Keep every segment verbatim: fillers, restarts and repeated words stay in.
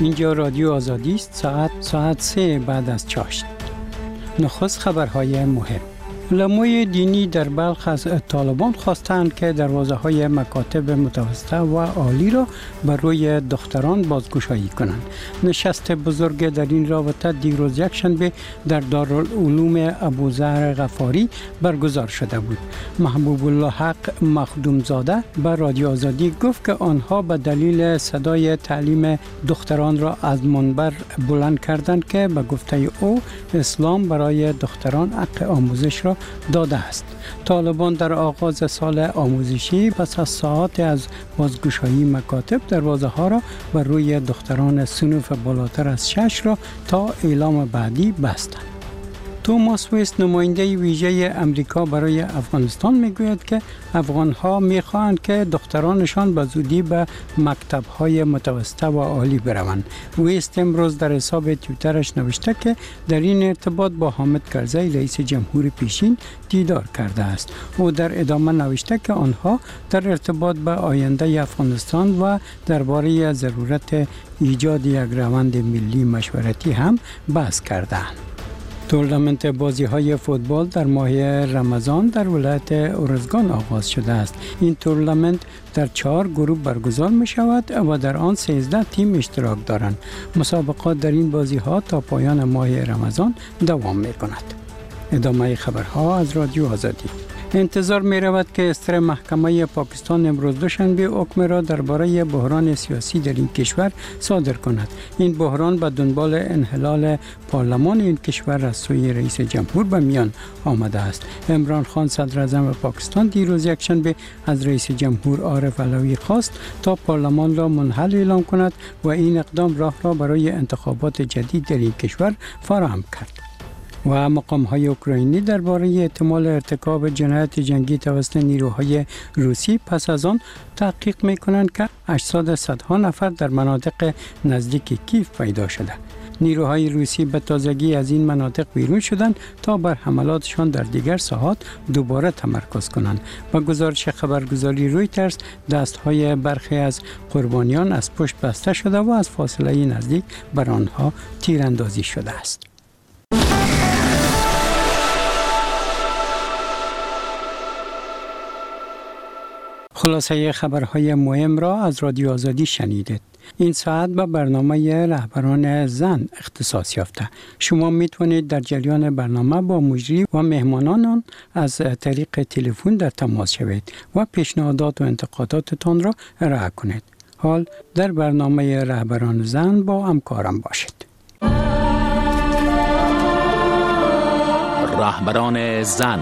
اینجا رادیو آزادی است. ساعت ساعت سه بعد از چاشت. نخست خبرهای مهم. علمای دینی در بلخ از طالبان خواستند که دروازه های مکاتب متوسطه و عالی را بر روی دختران بازگشایی کنند. نشست بزرگ در این رابطه دیروز یکشنبه در دارالعلوم ابوذر غفاری برگزار شده بود. محبوب الله حق مخدوم زاده به رادیو آزادی گفت که آنها به دلیل صدای تعلیم دختران را از منبر بلند کردند که به گفته او اسلام برای دختران حق آموزش را داده است. طالبان در آغاز سال آموزشی پس از ساعات از بازگشایی مکاتب دروازه ها را بر روی دختران صنف بالاتر از شش را تا اعلام بعدی بستند. توماس ویست نماینده ویژه امریکا برای افغانستان میگوید که افغانها میخواهند که دخترانشان به زودی به مکتب‌های متوسطه و عالی بروند. ویست امروز در حساب توییترش نوشته که در این ارتباط با حامد کرزی رئیس جمهور پیشین دیدار کرده است. او در ادامه نوشته که آنها در ارتباط به آینده افغانستان و درباره ضرورت ایجاد یک روند ملی مشورتی هم بحث کردند. تورنمنت بازی‌های فوتبال در ماه رمضان در ولایت ارزگان آغاز شده است. این تورنمنت در چهار گروه برگزار می شود و در آن سیزده تیم اشتراک دارند. مسابقات در این بازی‌ها تا پایان ماه رمضان دوام می کند. ادامه خبرها از رادیو آزادی. انتظار می رود که استر محکمه پاکستان امروز دوشنبه حکم را درباره بحران سیاسی در این کشور صادر کند. این بحران به دنبال انحلال پارلمان این کشور از سوی رئیس جمهور به میان آمده است. عمران خان صدر اعظم پاکستان دیروز یکشنبه از رئیس جمهور عارف علوی خواست تا پارلمان را منحل اعلام کند و این اقدام راه را برای انتخابات جدید در این کشور فراهم کرد. و مقام‌های اوکراینی درباره احتمال ارتکاب جنایت جنگی توسط نیروهای روسی پس از آن تحقیق می‌کنند که اجساد صدها نفر در مناطق نزدیک کیف پیدا شده. نیروهای روسی به تازگی از این مناطق بیرون شدند تا بر حملاتشان در دیگر ساحات دوباره تمرکز کنند. با گزارش خبرگزاری رویترز دستهای برخی از قربانیان از پشت بسته شده و از فاصله نزدیک بر آنها تیراندازی شده است. خلاصه خبرهای مهم را از رادیو آزادی شنیدید. این ساعت به برنامه رهبران زن اختصاص یافته. شما میتونید در جریان برنامه با مجری و مهمانان از طریق تلفن در تماس شوید و پیشنهادات و انتقاداتتان را ارائه کنید. حال در برنامه رهبران زن با همکارم باشید. رهبران زن.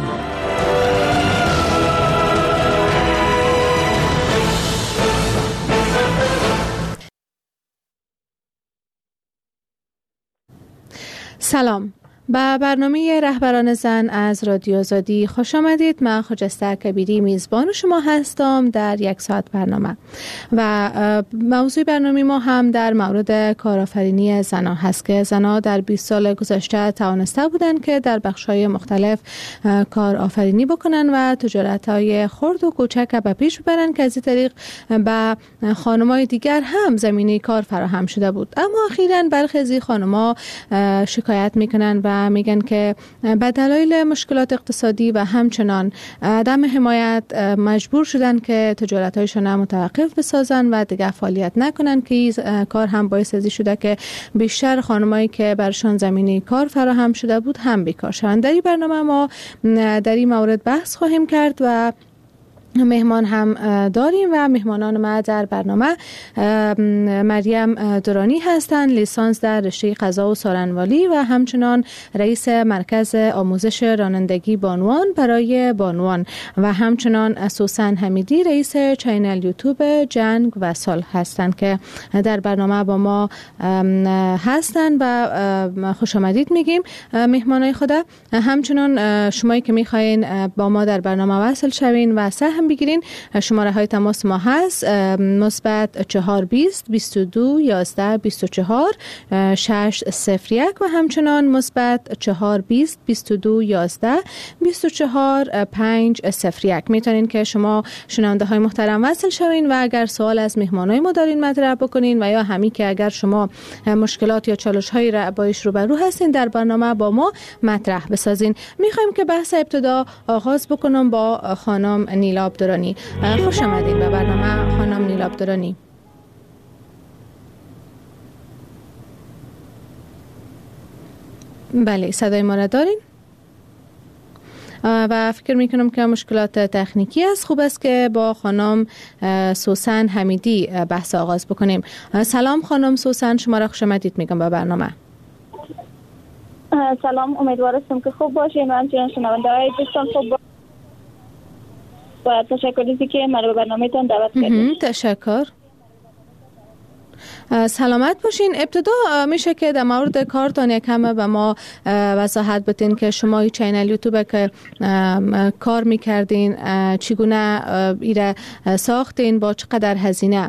سلام، به برنامه رهبران زن از رادیو آزادی خوش آمدید. من خجسته کبیری میزبان شما هستم در یک ساعت برنامه و موضوع برنامه ما هم در مورد کارآفرینی زنان هست که زنان در بیست سال گذشته توانسته بودند که در بخش‌های مختلف کارآفرینی بکنن و تجارت‌های خرد و کوچک به پیش ببرن که از این طریق به خانم‌های دیگر هم زمینه کار فراهم شده بود. اما اخیراً برخی از این خانم‌ها شکایت میکنن و میگن که به دلایل مشکلات اقتصادی و همچنان عدم حمایت مجبور شدن که تجارت‌هایشان متوقف بسازن و دیگه فعالیت نکنن که این کار هم باعث ازی شده که بیشتر خانمایی که برشان زمینه کار فراهم شده بود هم بیکار شدن. در این برنامه ما در این مورد بحث خواهیم کرد و مهمان هم داریم و مهمانان ما در برنامه مریم درانی هستند، لیسانس در رشته قضا و سارنوالی و همچنان رئیس مرکز آموزش رانندگی بانوان برای بانوان و همچنان سوسن حمیدی رئیس چینل یوتیوب جنگ و صلح هستند که در برنامه با ما هستند و خوش آمدید میگیم مهمانای خدا. همچنان شمایی که میخواین با ما در برنامه وصل شوین و سهم میتونین بگیرین. شماره های تماس ما هست مثبت چهار بیست بیست و دو یازده بیست و چهار شش صفر یک و همچنان مثبت چهار بیست بیست و دو یازده بیست و چهار پنج صفر یک. میتونین که شما شنونده های محترم وصل شوین و اگر سوال از مهمانای ما دارین مطرح بکنین و یا همین که اگر شما مشکلات یا چالش هایی را بایش روبرو هستین در برنامه با ما مطرح بسازین. میخوایم که بحث ابتدا آغاز بکنم با خانم نیلا عبدالرانی. خوش آمدین به برنامه خانم نیلا عبدالرانی. بله صدای ما را دارین؟ و فکر میکنم که مشکلات تکنیکی است. خوب است که با خانم سوسن حمیدی بحث آغاز بکنیم. سلام خانم سوسن، شما را خوش آمدید میگم به برنامه. سلام، امیدوارم که خوب باشین و همچنین شنونده های دوستان خوب باشین و تشکر از اینکه من به برنامه تان دعوت کردید. تشکر. سلامت باشین. ابتدا میشه که در مورد کارتان یکم به ما وضاحت بدین که شما این چینل یوتیوب که کار میکردین چگونه ایره ساختین، با چقدر هزینه؟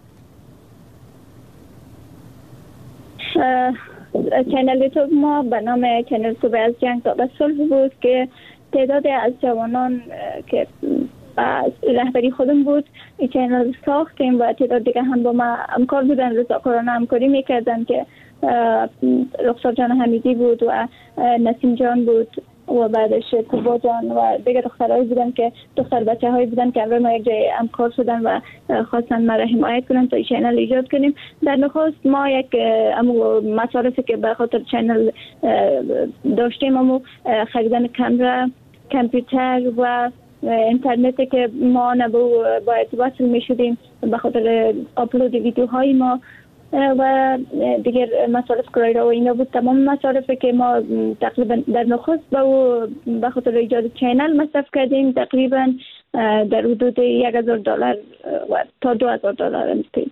چینل یوتیوب ما به نام چینل یوتیوب از جنگ تا به صلح بود که تعداد از جوانان که رهبری خودم بود این چینل ساختیم و تعداد دیگه هم با ما همکار بودن، رضاکارانه همکاری میکردن که رخسار جان حمیدی بود و نسیم جان بود و بعدش کوبا جان و دیگه دخترهایی بودن که دختر بچه هایی بودن که امروز ما یک جای همکار شدن و خواستن ما را حمایت کنن تا این چینل ایجاد کنیم. در نخست ما یک امو مصارفی که به خاطر چینل داشتیم امو خریدن کامرا، کامپیوتر و اینترنتی که ما نبو باید وصل می شدیم به خاطر آپلود ویدیوهای ما و دیگر مصارف کرایه و اینا بود. تمام مصارفی که ما تقریبا در نخست با به خاطر ایجاد چینل مصرف کردیم تقریبا در حدود یک هزار دلار و تا دو هزار دلار می‌رسید.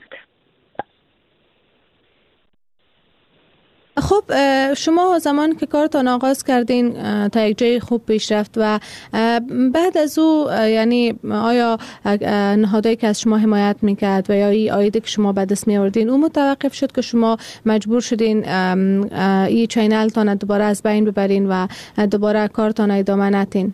خب شما زمان که کارتان آغاز کردین تا یک جای خوب پیش رفت و بعد از او یعنی آیا نهادهایی که از شما حمایت میکرد و یا این آیده که شما به دست میآوردین اون متوقف شد که شما مجبور شدین این چینل تان دوباره از بین ببرین و دوباره کارتان ادامه ندین؟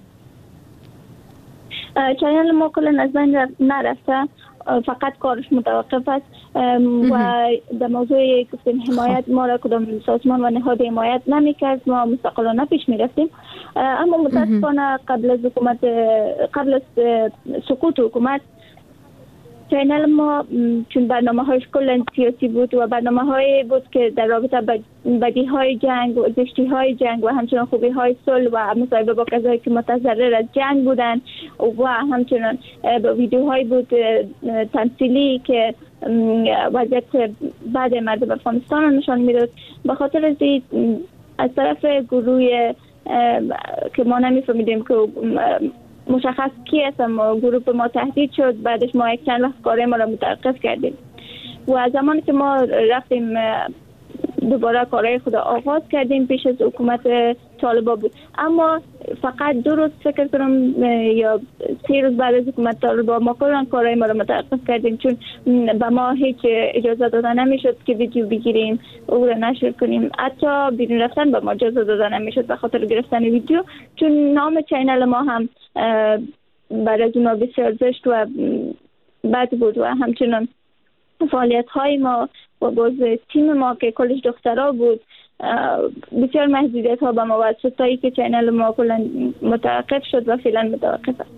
چینل ما کلا از بین نرفته، فقط کارش متوقف است و در موضوع گفتیم حمایت ما را کدام سازمان و نهاد حمایت نمی‌کرد، ما مستقلانه پیش می‌رفتیم. اما متاسفانه قبل از حکومت قبل از سقوط حکومت چینل ما چون برنامه هایش کلا سیاسی بود و برنامه هایی بود که در رابطه با بدی های جنگ و زشتی های جنگ و همچنان خوبی های صلح و مصاحبه با کسایی که متضرر از جنگ بودن و همچنان با ویدیوهایی بود تمثیلی که وضعیت بعد مردم افغانستان رو نشان میداد. به خاطر از از طرف گروه که ما نمیفهمیدیم که مشخص کی است، ما گروه ما تهدید شد، بعدش ما یک چند وقت کار ما را متوقف کردیم و زمانی که ما رفتیم دوباره کارهای خود آغاز کردیم پیش از حکومت طالبان بود. اما فقط دو روز فکر کنم یا سه روز بعد از حکومت طالبان ما کلا کارهای ما را متوقف کردیم چون به ما هیچ اجازه داده نمیشد که ویدیو بگیریم او را نشر کنیم، حتی بیرون رفتن به ما اجازه داده نمیشد به خاطر گرفتن ویدیو چون نام چینل ما هم بعد از اون بسیار زشت و بد بود و همچنان فعالیت های ما و باز تیم ما که کلش دخترها بود بسیار محدودیت ها به ما واسه تایی که چینل ما کلا متوقف شد و فعلا متوقف است.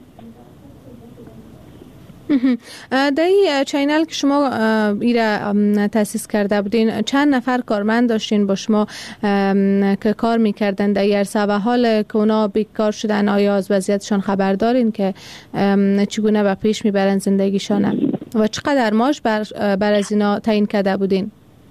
در این چینل که شما ایره تأسیس کرده بودین چند نفر کارمند داشتین با شما که کار میکردن در این عرصه و حال که اونا بیکار شدن آیا از وضعیتشان خبر دارین که چگونه به پیش میبرن زندگیشان و چقدر معاش بر, بر از اینا تعیین کرده بودین؟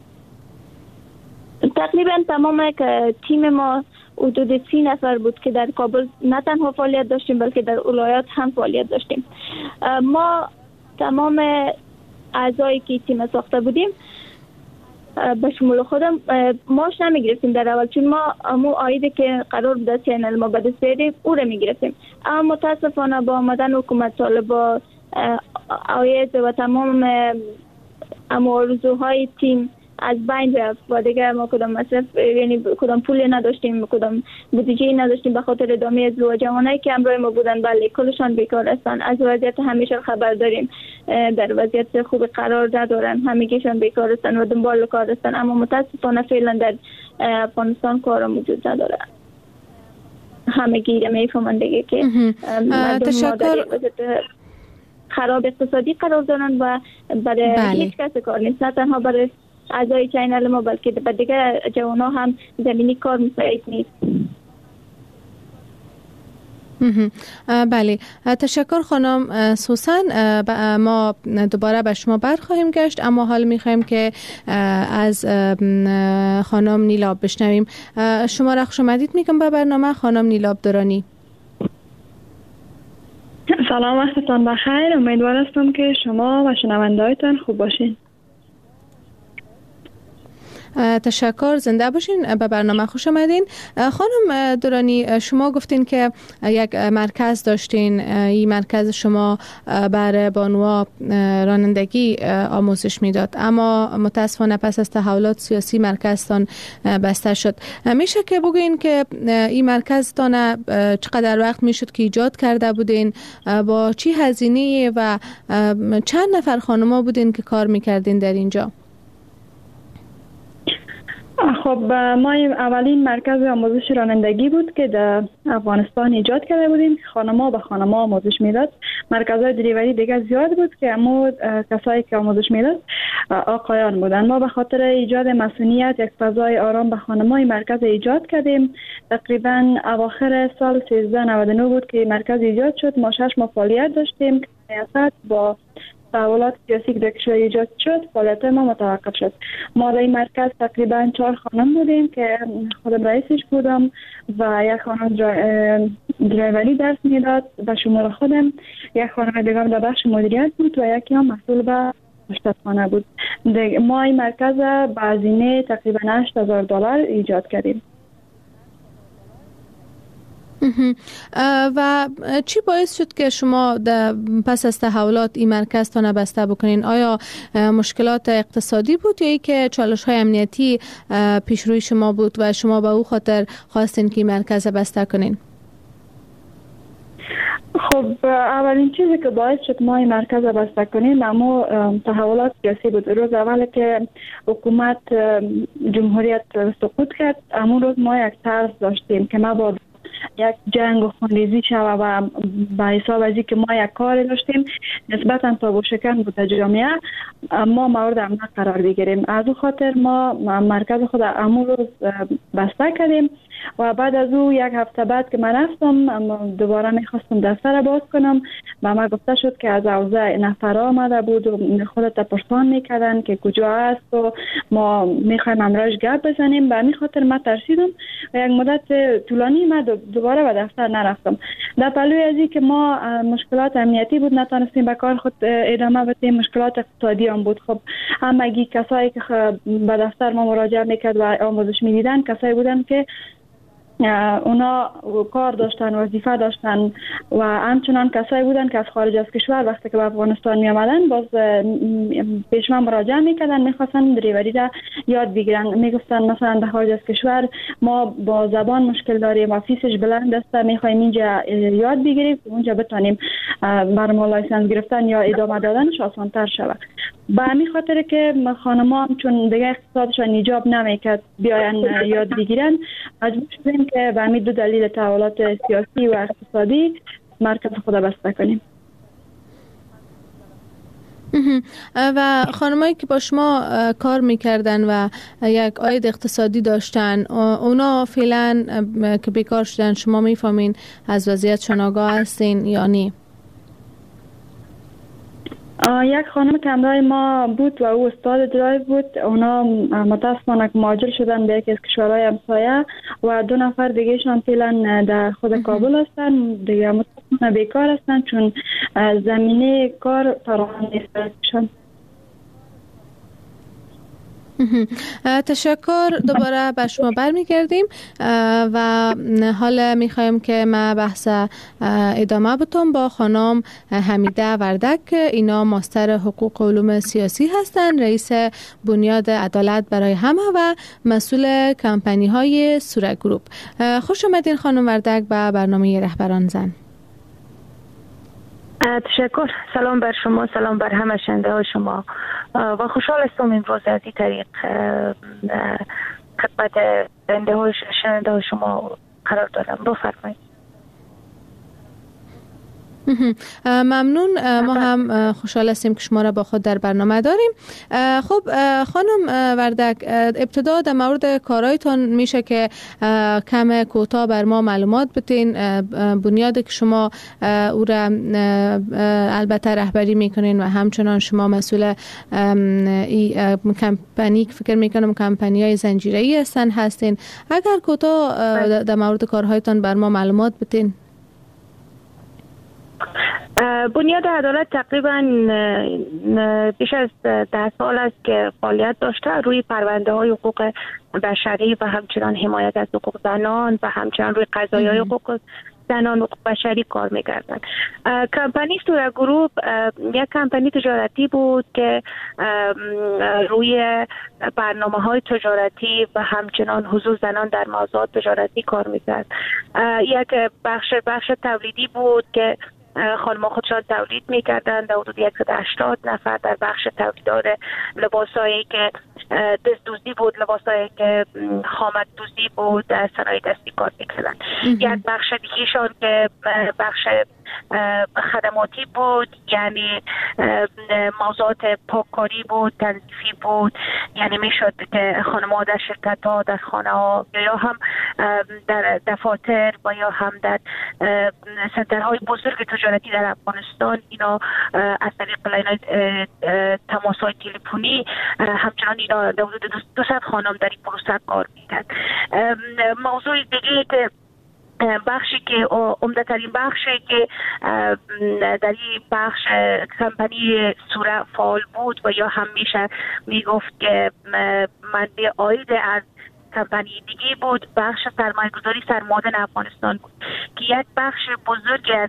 تقریبا تمام تیم ما حدود سی نفر بود که در کابل نه تنها فعالیت داشتیم بلکه در ولایات هم فعالیت داشتیم. ما تمام اعضایی که تیم ساخته بودیم به شمول خودم ماش نمیگرفتیم در اول، چون ما امو آیده که قرار بود چینل ما به دست بیاریم او رو میگرفتیم. اما متاسفانه با آمدن حکومت طالبان آید و تمام امو آرزوهای تیم از بین رفت و دیگه ما کدام مصرف، یعنی کدام پولی نداشتیم، کدام بودجه نداشتیم به خاطر ادامه ازدواج. جوانایی که همراه ما بودن بله کلشان بیکار هستند، از وضعیت همیشه خبر داریم، در وضعیت خوب قرار ندارن، همگیشان بیکار هستند و دنبال کار هستند. اما متاسفانه فعلا در افغانستان کار موجود نداره. همگی میفهمند دیگه که تشکر. خراب اقتصادی قرار دارن و برای بله. هیچ کس کار نیست، نه تنها برای اعضای چینل ما بلکه به دیگر جوان ها هم زمینی کار مساعد نیست. بله تشکر خانم سوسن. ما دوباره به شما برخواهیم گشت، اما حال میخوایم که از خانم نیلاب بشنویم. شما را خوش آمدید میگم به برنامه خانم نیلاب درانی. سلام، وقتتان بخیر. امیدوار هستم که شما و شنوندهایتان خوب باشین. تشکر، زنده باشین، به برنامه خوش آمدین. خانم درانی، شما گفتین که یک مرکز داشتین، این مرکز شما بر بانوها رانندگی آموزش میداد، اما متاسفانه پس از تحولات سیاسی مرکزتان بسته شد. میشه که بگوین که این مرکزتان چقدر وقت میشد که ایجاد کرده بودین، با چی هزینه و چند نفر خانما بودین که کار میکردین در اینجا؟ خب ما اولین مرکز آموزش رانندگی بود که در افغانستان ایجاد کرده بودیم. خانم‌ها به خانم‌ها آموزش میداد. مرکزهای دریوری دیگه زیاد بود که اما کسایی که آموزش میداد آقایان بودن. ما به خاطر ایجاد مسئولیت یک فضای آرام به خانم‌های مرکز ایجاد کردیم. تقریبا اواخر سال سیزده نود و نه بود که مرکز ایجاد شد. ما شش ماه فعالیت داشتیم که ریاست با تحولات سیاسی که در کشور ایجاد شد فعالیت ما متوقف شد. ما در این مرکز تقریبا چهار خانم بودیم که خودم رئیسش بودم و یک خانم درایوری درس میداد به شمول خودم، یک خانم دیگه در بخش مدیریت بود و یکی هم مسئول به مشتخانه بود. ما این مرکز با هزینه تقریبا هشت هزار دلار ایجاد کردیم. و چی باعث شد که شما پس از تحولات این مرکز تا نبسته بکنین؟ آیا مشکلات اقتصادی بود یا ای که چالش های امنیتی پیش روی شما بود و شما به او خاطر خواستین که این مرکز بسته کنین؟ خب اولین چیزی که باعث شد ما این مرکز بسته کنیم اما تحولات سیاسی بود. روز اول که حکومت جمهوریت سقوط کرد، اما روز ما یک طرز داشتیم که ما با یک جنگ و خونریزی شود و به حساب از که ما یک کار داشتیم نسبتا تابو شکن بود در جامعه، ما مورد امنیت قرار بگیریم. از او خاطر ما مرکز خود امو روز بسته کردیم و بعد از او یک هفته بعد که من رفتم دوباره میخواستم دفتر باز کنم و ما گفته شد که از اوضاع نفر آمده بود و خودت پرسان میکردن که کجا است و ما میخوایم امراش گپ بزنیم. به همین خاطر من ترسیدم و یک مدت طولانی من دوباره به دفتر نرفتم. در پلوی از این که ما مشکلات امنیتی بود نتونستیم به کار خود ادامه بدیم، مشکلات اقتصادی هم بود. خب همگی کسایی که به دفتر ما مراجعه میکرد و آموزش میدیدن کسایی بودن که اونا کار داشتن، وظیفه داشتن و همچنان کسایی بودن که از خارج از کشور وقتی که به افغانستان می آمدن باز پیش من مراجعه میکردن، میخواستن دریوری را یاد بگیرن. میگفتن مثلا در خارج از کشور ما با زبان مشکل داریم و فیسش بلند است، میخوایم اینجا یاد بگیریم اونجا بتونیم بر ما لایسنس گرفتن یا ادامه دادنش آسان تر شود. به همین خاطر که خانم‌ها چون دیگه اقتصادشان ایجاب نمیکرد بیاین یاد بگیرن، مجبور شدیم که به همین دو دلیل تحولات سیاسی و اقتصادی مرکز خود بسته کنیم. و خانمایی که با شما کار میکردن و یک عاید اقتصادی داشتن، اونا فعلا که بیکار شدن شما میفهمین از وضعیتشون آگاه هستین یا نه؟ یک خانم که همراه ما بود و او استاد درایو بود، اونا متاسفانه مهاجر شدن به یکی از کشورهای همسایه و دو نفر دیگه شان فعلا در خود کابل هستن، دیگه متاسفانه بیکار هستن چون زمینه کار فراهم نیست برایشان. تشکر. دوباره به شما برمیگردیم و حالا میخوایم که ما بحث ادامه بتون با خانم حمیده وردک. اینا ماستر حقوق و علوم سیاسی هستند، رئیس بنیاد عدالت برای همه و مسئول کمپانی های سوره گروپ. خوش آمدین خانم وردک به برنامه رهبران زن. تشکر. سلام بر شما، سلام بر همه شنونده های شما و خوشحال هستم امروز از این طریق خدمت شنونده های شنونده های شما قرار دارم. بفرمایید. ممنون. ما هم خوشحال هستیم که شما را با خود در برنامه داریم. خب خانم وردک، ابتدا در مورد کارهایتان میشه که کم کوتاه بر ما معلومات بتین. بنیادی که شما او را البته رهبری میکنین و همچنان شما مسئول کمپانی که فکر میکنم کمپانی های زنجیره‌ای هستن هستین. اگر کوتاه در مورد کارهایتان بر ما معلومات بتین. بنیاد عدالت تقریبا بیش از ده سال است که فعالیت داشته روی پرونده های حقوق بشری و همچنان حمایت از حقوق زنان و همچنان روی قضایای های حقوق زنان و حقوق بشری کار می‌کردند. کمپانی سوره گروپ یک کمپانی تجارتی بود که روی برنامه‌های تجارتی و همچنان حضور زنان در موضوعات تجارتی کار می‌کرد. یک بخش بخش تولیدی بود که خانم‌ها خودشان تولید می‌کردند. در حدود صد و هشتاد نفر در بخش تولیدات لباسایی که دست دوزی بود، لباسایی که خامت دوزی بود، در صنایع دستی کار می‌کردند. یک بخش دیگه‌شان که بخش خدماتی بود، یعنی موضوعات پاککاری بود، تنظیفی بود، یعنی میشد که خانم‌ها در شرکت‌ها، در خانه‌ها یا هم در دفاتر و یا هم در سنترهای بزرگ تجارتی در افغانستان اینا از طریق لاین تماس‌های تلفنی همچنان اینا در حدود دویست خانم در این پروسه کار می‌کرد. موضوع دیگه که بخشی که عمده ترین بخشی که در این بخش کمپانی سوره فعال بود و یا هم میشه میگفت که منبع عاید از کمپانی دیگه بود، بخش سرمایه گذاری سر معادن افغانستان بود که یک بخش بزرگی از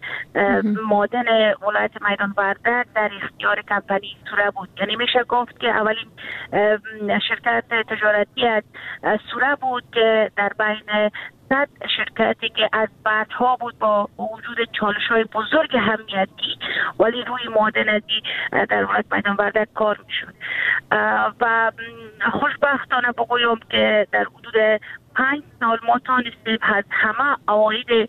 معادن ولایت میدان وردک در اختیار کمپانی سوره بود. یعنی میشه گفت که اولین شرکت تجارتی از سوره بود که در بین صد شرکتی که از بعدها بود با وجود چالش‌های بزرگ امنیتی ولی روی معادنتی در ولایت میدان وردک کار میشد و خوشبختانه بگویم که در حدود پنج سال ما تانستیم از همه عواید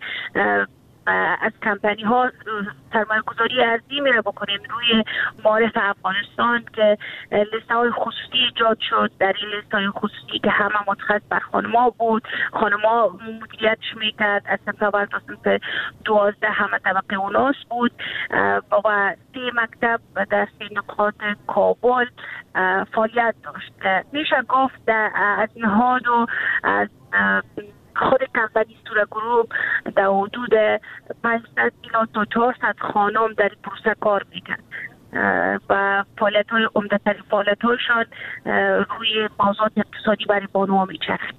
از کمپانی ها سرمایه گذاری عظیمی را بکنیم روی معارف افغانستان که لیسته های خصوصی ایجاد شد. در این لیسته های خصوصی که همه متخصص بر خانم‌ها بود، خانم‌ها مدیریتش میکرد، از صنف اول تا صنف دوازده همه طبقه اوناس بود و سه مکتب در سه نقاط کابل فعالیت داشت. میشه گفت از نهاد و از خود کمپانی سوره گروپ در حدود پانصد الی تا چهارصد خانم در این پروسه کار میکرد و فعالیت های عمده ترین فعالیت هایشان روی موضوعات اقتصادی برای بانوها میچرخید.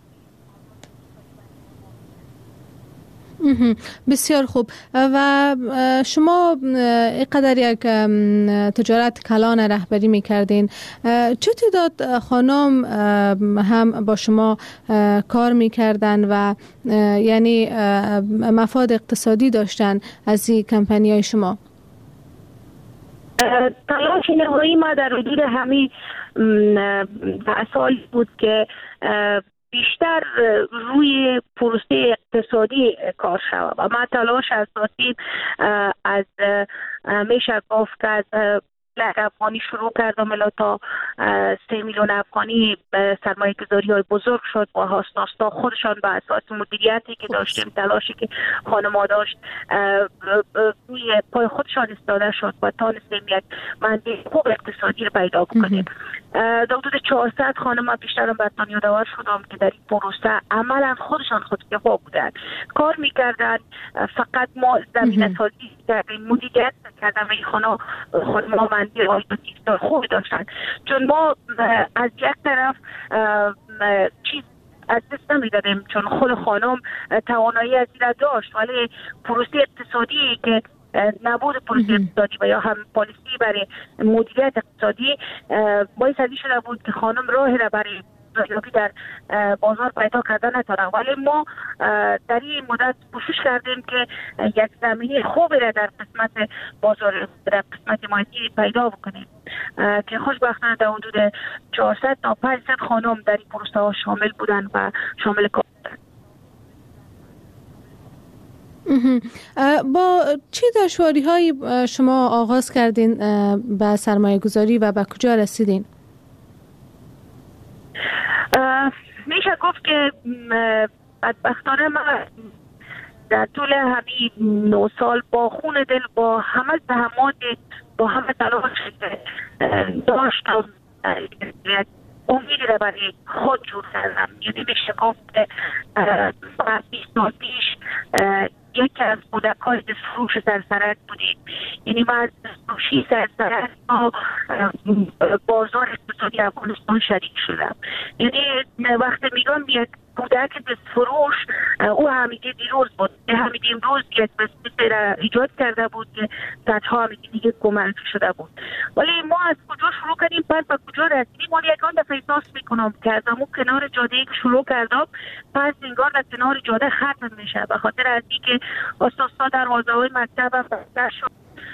بسیار خوب. و شما اینقدر یک تجارت کلان رهبری میکردین، چه تعداد خانم هم با شما کار میکردن و یعنی مفاد اقتصادی داشتن از این کمپانی های شما؟ تلاش نهایی ما در حدود همین سال بود که بیشتر روی پروسه اقتصادی کار شود و ما تلاش اساسی از میشه گفت که از لک افغانی شروع کردم الا تا سه میلیون افغانی سرمایه گذاری های بزرگ شد و هاستاستا خودشان به اساس مدیریتی که داشتیم، تلاشی که خانم‌ها داشت روی پای خودشان ایستاده شد و تانستیم یک منبع خوب اقتصادی رو پیدا کنیم. در حدود چهارصد خانم بیشتر برتان یادآور شدم که در این پروسه عملا خودشان خودکفا بودند، کار میکردن. فقط ما زمینه سازی کردیم، مدیریت کردن و این خانه خودماندی رابطه خوبی داشتن. چون ما از یک طرف چیز از دست نمیدادیم، چون خود خانم توانایی از این داشت، ولی پروسه اقتصادی که نبود پروسه اقتصادی و یا هم پالیسی برای مدیریت اقتصادی باعث ازی شده بود که خانم راهی را برای رایگی در بازار پیدا کردن نتونه. ولی ما در این مدت کوشش کردیم که یک زمینه خوبی را در قسمت بازار، در قسمت مالی پیدا بکنیم که خوشبختانه در حدود چهارصد تا پانصد خانم در این پروسه ها شامل بودن و شامل کار بودن. با چه دشواری هایی شما آغاز کردین به سرمایه گذاری و به کجا رسیدین؟ میشه گفت که بدبختانه من در طول همین نو سال با خون دل، با همه زحمات، با همه تلاش داشتم امیدی را برای خود جور کردم. یعنی میشه گفت بیست سال پیش یکی از کودکای دستفروش سرسرک بودیم. یعنی ما از دستفروشی سرسرک با بازار اقتصادی افغانستان شریک شدم. یعنی وقتی میگم یک کودک دستفروش، او همیده دیروز بود، همیده امروز یک بسیاری را ایجاد کرده بود که صدها همیده دیگه کمک شده بود. ولی ما از کجا شروع کردیم، پس به کجا رسیدیم؟ ولی یکان دفعه احساس میکنم که از همون کنار جاده که شروع کردم، پس انگار در کنار جاده ختم میشه، به خاطر از اینکه استادها دروازه های مکتبم بسته شد.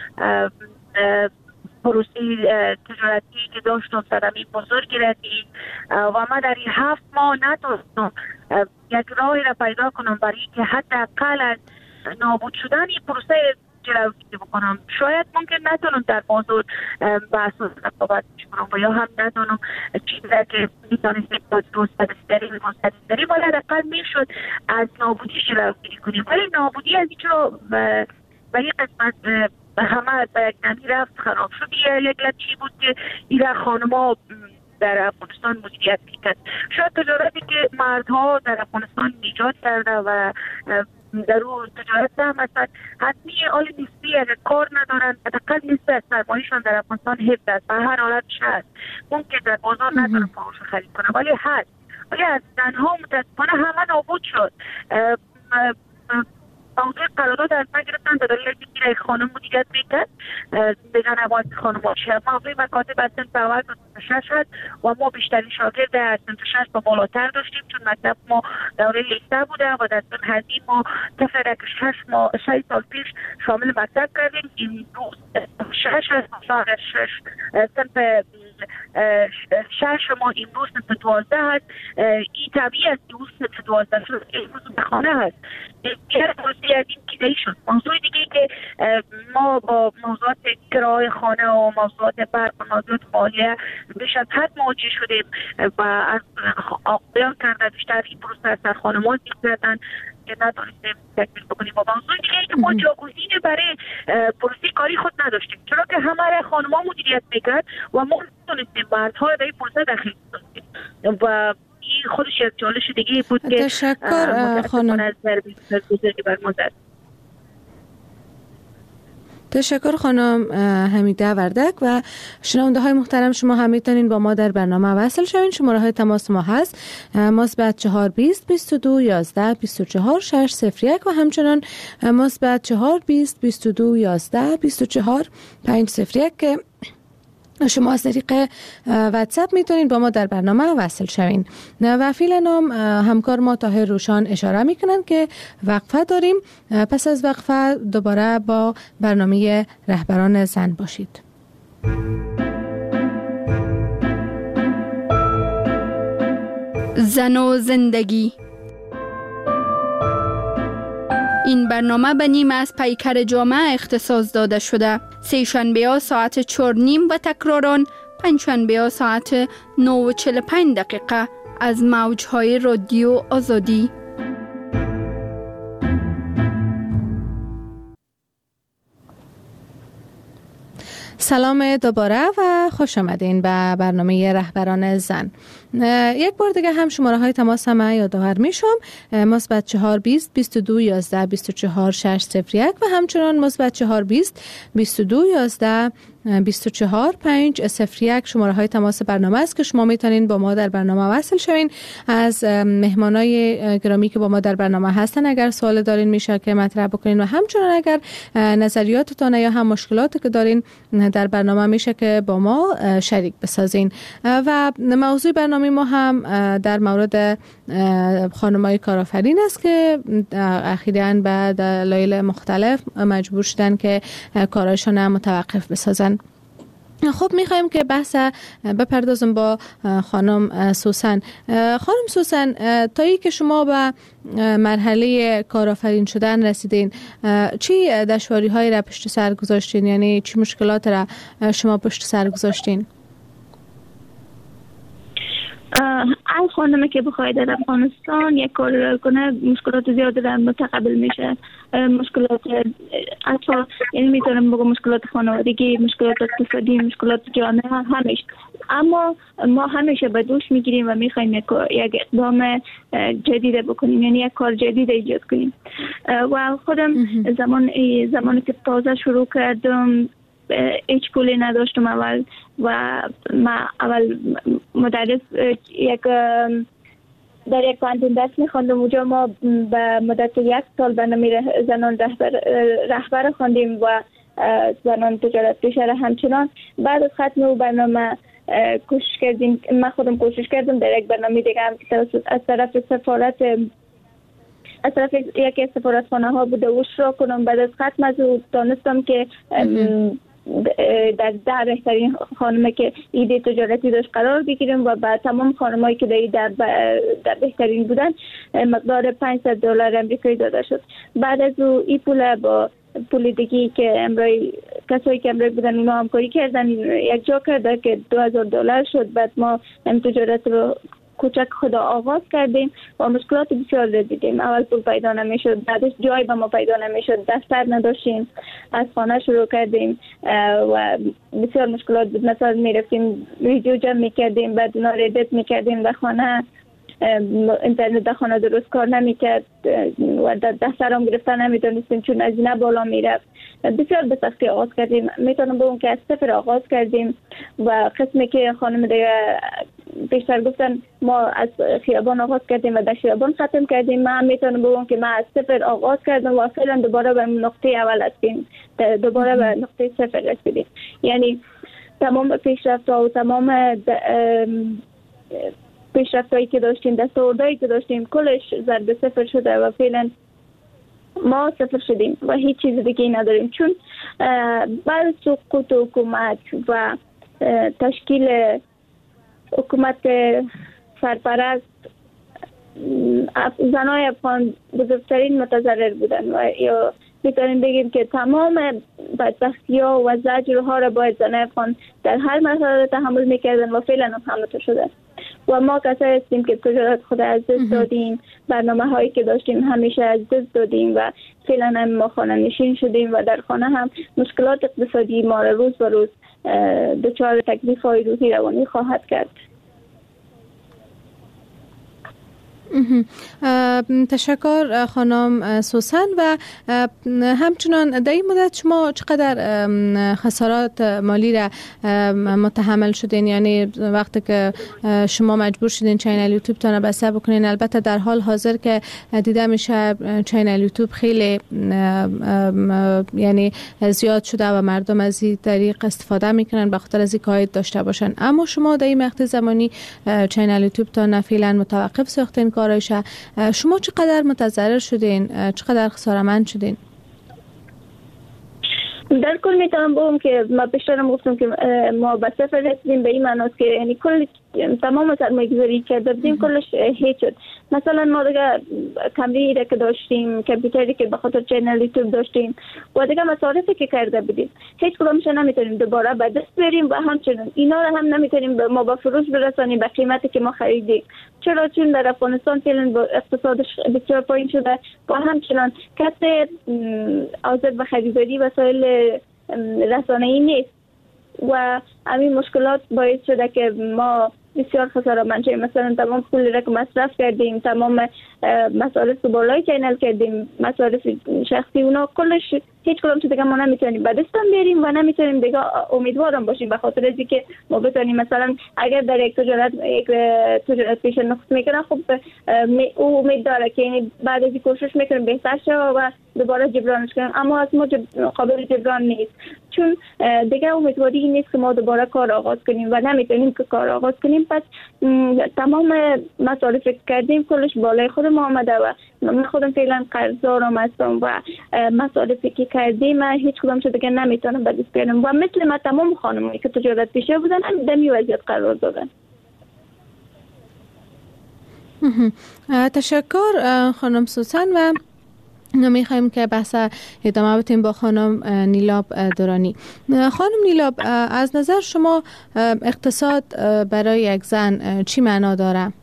پروسی تجارتی که داشتم صدمه بزرگی رسید و من در این هفت ماه نتونستم یک راهی را پیدا کنم برای که حداقل از نابود شدن این پروسه جلوگیری بکنم. شاید ممکن نتونم در بازار بحث و رقابت کنم و یا هم نتونم چیزی که میتونستیم درست بدستری میمونستری، ولی حداقل میشد از نابودی جلوگیری کنیم. ولی نابودی از اینجا به این قسمت همه به یک نمی رفت خراب شد. یک لطفی بود که ایره خانما در افغانستان مدیریت میکرد. شاید تجارتی که مردها در افغانستان ایجاد کرده و در اون تجارت هم مثلا حتمی آل نسبی اگر کار ندارن حداقل نسبی از سرمایه‌شان در افغانستان حفظ است. به هر حالت هست، ممکن در بازار ندارن فروش خرید کنه، ولی هست. ولی از زنها متاسفانه همه نابود شد. موضوع قرارداد از من گرفتن به دلیل اینکه یک خانم مدیریت میکرد بگن عوض خانم باشه. موضوع مکاتب از سنف اول تا سنف شش هست و ما بیشترین شاگرد از سنف شش با بالاتر داشتیم، چون مکتب ما دوره لیسه بوده و در سن هزی ما طفل که شش ماه شش سال پیش شامل مکتب کردیم. این روز شش هست شش سنف شش ما امروز سنف دوازده هست. این طبیعی است که اون سنف دوازده شد امروز به خانه هست. دیگر پروسی از این کیدهی شد. موضوع دیگه که ما با موضوعات کرای خانه و موضوعات برق و موضوعات مالیه بیش از حد مواجه شدیم و از آقایان کرده بیشتر این پروسه از سر خانمان می‌کردن که ندانستیم تکمیل بکنیم. و موضوع دیگه که ما جاگزین برای پروسه کاری خود نداشتیم، چرا که همه خانمان مدیریت میکرد و ما ندانستیم مردها در این پروسه داخل داشتیم و این خودش یک چالش دیگه بود که تشکر خانم. تشکر خانم حمیده وردک. و شنونده های محترم، شما هم میتونین با ما در برنامه وصل شوین. شماره های تماس ما هست مثبت چهار بیست بیست و دو یازده بیست و چهار شش صفر یک و همچنان مثبت چهار بیست بیست و دو یازده بیست و چهار پنج صفر یک که شما از طریق واتساپ میتونید با ما در برنامه وصل شوین. و فعلا همکار ما طاهر روشان اشاره میکنن که وقفه داریم. پس از وقفه دوباره با برنامه رهبران زن باشید. زن و زندگی. این برنامه به نیم از پیکر جامعه اختصاص داده شده. سه شنبه ها ساعت چهار نیم و تکراران پنج شنبه ها ساعت نه و چهل و پنج دقیقه از موجهای رادیو آزادی. سلام دوباره و خوش آمدین به برنامه رهبران زن. یک بار دیگه هم شماره های تماس هم یادآور میشم: مثبت چهار بیست بیست و دو یازده بیست و چهار شش صفر یک و همچنان مثبت چهار بیست بیست و دو یازده بیست و چهار پنج صفر یک شماره های تماس برنامه است که شما میتونین با ما در برنامه وصل شوین. از مهمانای گرامی که با ما در برنامه هستن اگر سوال دارین میشه که مطرح بکنین و همچنان اگر نظریاتتون یا هم مشکلاتی که دارین در برنامه میشه که با ما شریک بسازین. و موضوع برنامه ما هم در مورد خانمای کارآفرین است که اخیراً به دلایل مختلف مجبور شدن که کارشون متوقف بسازن. خب میخوایم که بحث بپردازم با خانم سوسن. خانم سوسن، تا ای که شما به مرحله کارآفرین شدن رسیدین، چی دشواری هایی را پشت سر گذاشتین؟ یعنی چی مشکلات را شما پشت سر گذاشتین؟ هر خانمی که بخواید در افغانستان یک کار کنه مشکلات زیاد را متقبل میشه. مشکلات حتی یعنی میتونم بگم مشکلات خانوادگی، مشکلات اقتصادی، مشکلات جامعه همیشه. اما ما همیشه به دوش میگیریم و میخوایم یک اقدام جدید بکنیم، یعنی یک کار جدید ایجاد کنیم. و خودم زمان زمانی که تازه شروع کردم هیچ پولی نداشتم اول و ما اول مدرس یک در یک کانتین درس می‌خواندم. اونجا ما به مدت یک سال برنامه زنان رهبر رهبر خواندیم و زنان تجارت پیشه را همچنان. بعد از ختم اون برنامه کوشش کردیم، من خودم کوشش کردم در یک برنامه دیگه هم که از طرف سفارت از طرف یکی از سفارتخانه ها بوده و شروع کنم. بعد از ختم از اون دانستم که در ده بهترین خانمه که ایده تجارتی داشت قرار بگیریم و با تمام خانمایی که در در بهترین بودن مقدار پانصد دلار امریکایی داده شد. بعد از او این پول با پول دیگه که امروی کسایی که امروی بودن اونا همکاری کردن یک جا کرده که دو هزار دلار شد. بعد ما این تجارت رو کوچک خدا آغاز کردیم و مشکلات بسیار را دیدیم. اول پول پیدا نمیشد، بعدش جای به ما پیدا نمیشد، دفتر نداشتیم، از خانه شروع کردیم و بسیار مشکلات بود. مثلا میرفتیم ویدیو جمع میکردیم، بعد اونا را ادیت میکردیم در خانه. اینترنت در خانه درست کار نمیکرد و دفتر هم گرفتن نمیتونستیم چون از اینه بالا میرفت. بسیار به سختی آغاز کردیم. میتونم بگم که از صفر آغاز کردیم و قسمی که خانم دیگه بیشتر گفتن ما از خیابان آغاز کردیم و در خیابان ختم کردیم. من میتونم بگم که من از صفر آغاز کردم و فعلا دوباره به نقطه اول هستیم، دوباره به نقطه صفر رسیدیم. یعنی تمام پیشرفت‌ها و تمام پیشرفت‌هایی که داشتیم، دستاوردهایی که داشتیم، کلش ضرب صفر شده و فعلا ما صفر شدیم و هیچ چیز دیگه نداریم. چون بعد سقوط حکومت و تشکیل حکومت سرپرست، زنای افغان بزرگترین متضرر بودن و یا میتونیم بگیم که تمام بدبختی‌ها و زجرها را باید زنای افغان در هر مرحله تحمل میکردن و فعلا هم همینطور شده. و ما کسایی هستیم که تجارت خود از دست دادیم، برنامه هایی که داشتیم همیشه از دست دادیم و فعلا هم ما خانه نشین شدیم و در خانه هم مشکلات اقتصادی ما را روز به روز دچار تکلیف های روحی روانی خواهد کرد. تشکر خانم سوسن. و همچنان در این مدت شما چقدر خسارات مالی را متحمل شدین؟ یعنی وقتی که شما مجبور شدین چینل یوتیوب تان بسته بکنین، البته در حال حاضر که دیده میشه چینل یوتیوب خیلی یعنی زیاد شده و مردم از این طریق استفاده میکنن به خاطر از اینکه عاید داشته باشن، اما شما در این مقطع زمانی چینل یوتیوب تان فعلا متوقف ساختین کارش. شما چقدر متضرر شدین؟ چقدر خساره‌مند شدین؟ در کل میتونم بگم که ما پیشترم گفتم که ما به صفر رسیدیم، به این معناست که یعنی کل تمام سرمایه‌گذاری کرده بودیم کلش هیچ شد. مثلا ما دیگه کمری که داشتیم، کامپیوتری که به خاطر چینل یوتیوب داشتیم و دیگه مصارفی که کرده بودیم هیچ کدومش نمیتونیم دوباره به دست بیاریم و همچنین اینا رو هم نمیتونیم ما به فروش برسانیم به قیمتی که ما خریدیم. چرا؟ چون در افغانستان فعلا با اقتصادش بسیار پایین شده و همچنان کسی حاضر به خریداری وسایل رسانه‌ای نیست و همین مشکلات باعث شده که ما بسیار خسارت من شدیم. مثلا تمام پول را که مصرف کردیم، تمام مصارف بالای چینل کردیم، مصارف شخصی اونا کلش هیچ کدوم چیز دیگه ما نمیتونیم به دست بیاریم و نمیتونیم دیگه امیدوارم باشیم به خاطر از اینکه ما بتونیم مثلا اگر در یک تجارت یک تجارت پیش نقص میکنه، خب او امید داره که یعنی بعد از این کوشش میکنیم بهتر شه و دوباره جبرانش کنیم، اما از ما جب... قابل جبران نیست، چون دیگه امیدواری نیست که ما دوباره کار آغاز کنیم و نمیتونیم که کار آغاز کنیم. پس تمام مصارف کردیم کلش بالای خود ما آمده و من خودم فعلا قرضدارم هستم و مصارفی که کردیم هیچ کدام چیز دیگه نمیتونم به دست بیارم و مثل ما تمام خانمایی که تجارت پیشه بودن هم در این وضعیت قرار دادن. تشکر خانم سوسن و میخوایم که بحث ادامه بدیم با خانم نیلاب درانی. خانم نیلاب، از نظر شما اقتصاد برای یک زن چی معنا داره؟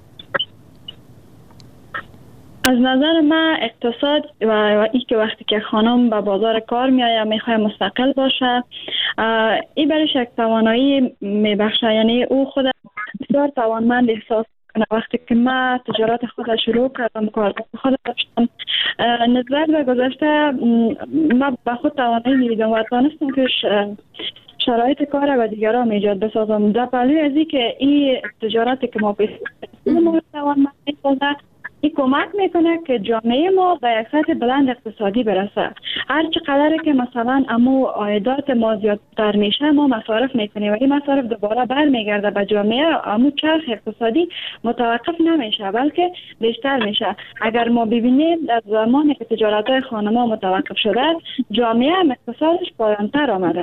از نظر من اقتصاد و این که وقتی که خانم به بازار کار میآید میخواد مستقل باشه، این برایش یک توانایی میبخشه، یعنی او خود بسیار توانمند احساس کنه. وقتی که من تجارت خود شروع کردم، کار خود داشتم، نسبت به گذشته من به خود توانایی میدیدم و توانستم که شرایط کار و دیگران ایجاد بسازم. در پهلوی از این که این تجارتی که ما بسازم توانمند میسازه، این کمک میکنه که جامعه ما به یک سطح بلند اقتصادی برسه. هر چقدر که مثلا امو عایدات ما زیادتر میشه، ما مصارف میکنیم و این مصارف دوباره برمیگرده به جامعه، امو چرخ اقتصادی متوقف نمیشه بلکه بیشتر میشه. اگر ما ببینیم در زمانی که تجارت های خانما متوقف شده، جامعه هم اقتصادش پایانتر آمده.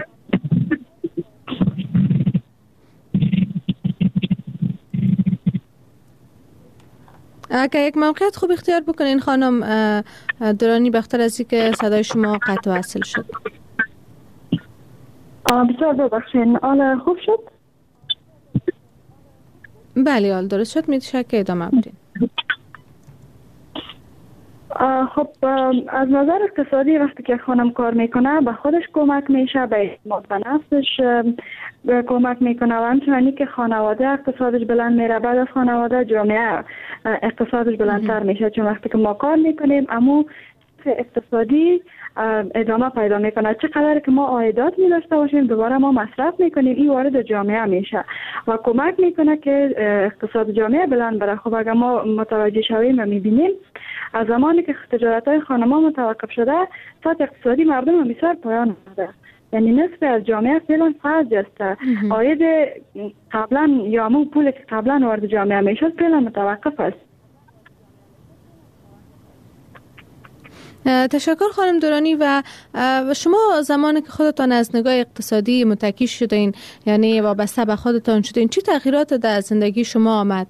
اگر یک موقعیت خوب اختیار بکنین خانم درانی، بختر از این که صدای شما قطع و وصل شد. بسیار ببخشین، حالا خوب شد؟ بله حال درست شد، میشه که ادامه بدین. خب از نظر اقتصادی وقتی که خانم کار میکنه به خودش کمک میشه، به اعتماد به نفسش کمک میکنه و همچنانی که خانواده اقتصادش بلند میره، بعد از خانواده جامعه اقتصادش بلندتر میشه، چون وقتی که ما کار میکنیم اما اقتصادی ادامه پیدا میکنه. چقدر که ما عایدات می داشته باشیم دوباره ما مصرف میکنیم، این وارد جامعه میشه و کمک میکنه که اقتصاد جامعه بلند بره. خب اگر ما متوجه شویم و میبینیم از زمانی که تجارت های خانما متوقف شده، سطح اقتصادی مردم بسیار پایان آمده، یعنی نصف از جامعه فعلا فقر است. عاید قبلا یا همون پولی که قبلا وارد جامعه میشد فعلا متوقف است. تشکر خانم دورانی. و شما زمانی که خودتان از نگاه اقتصادی متکی شدین، یعنی وابسته به خودتان شدین، چی تغییرات در زندگی شما آمد؟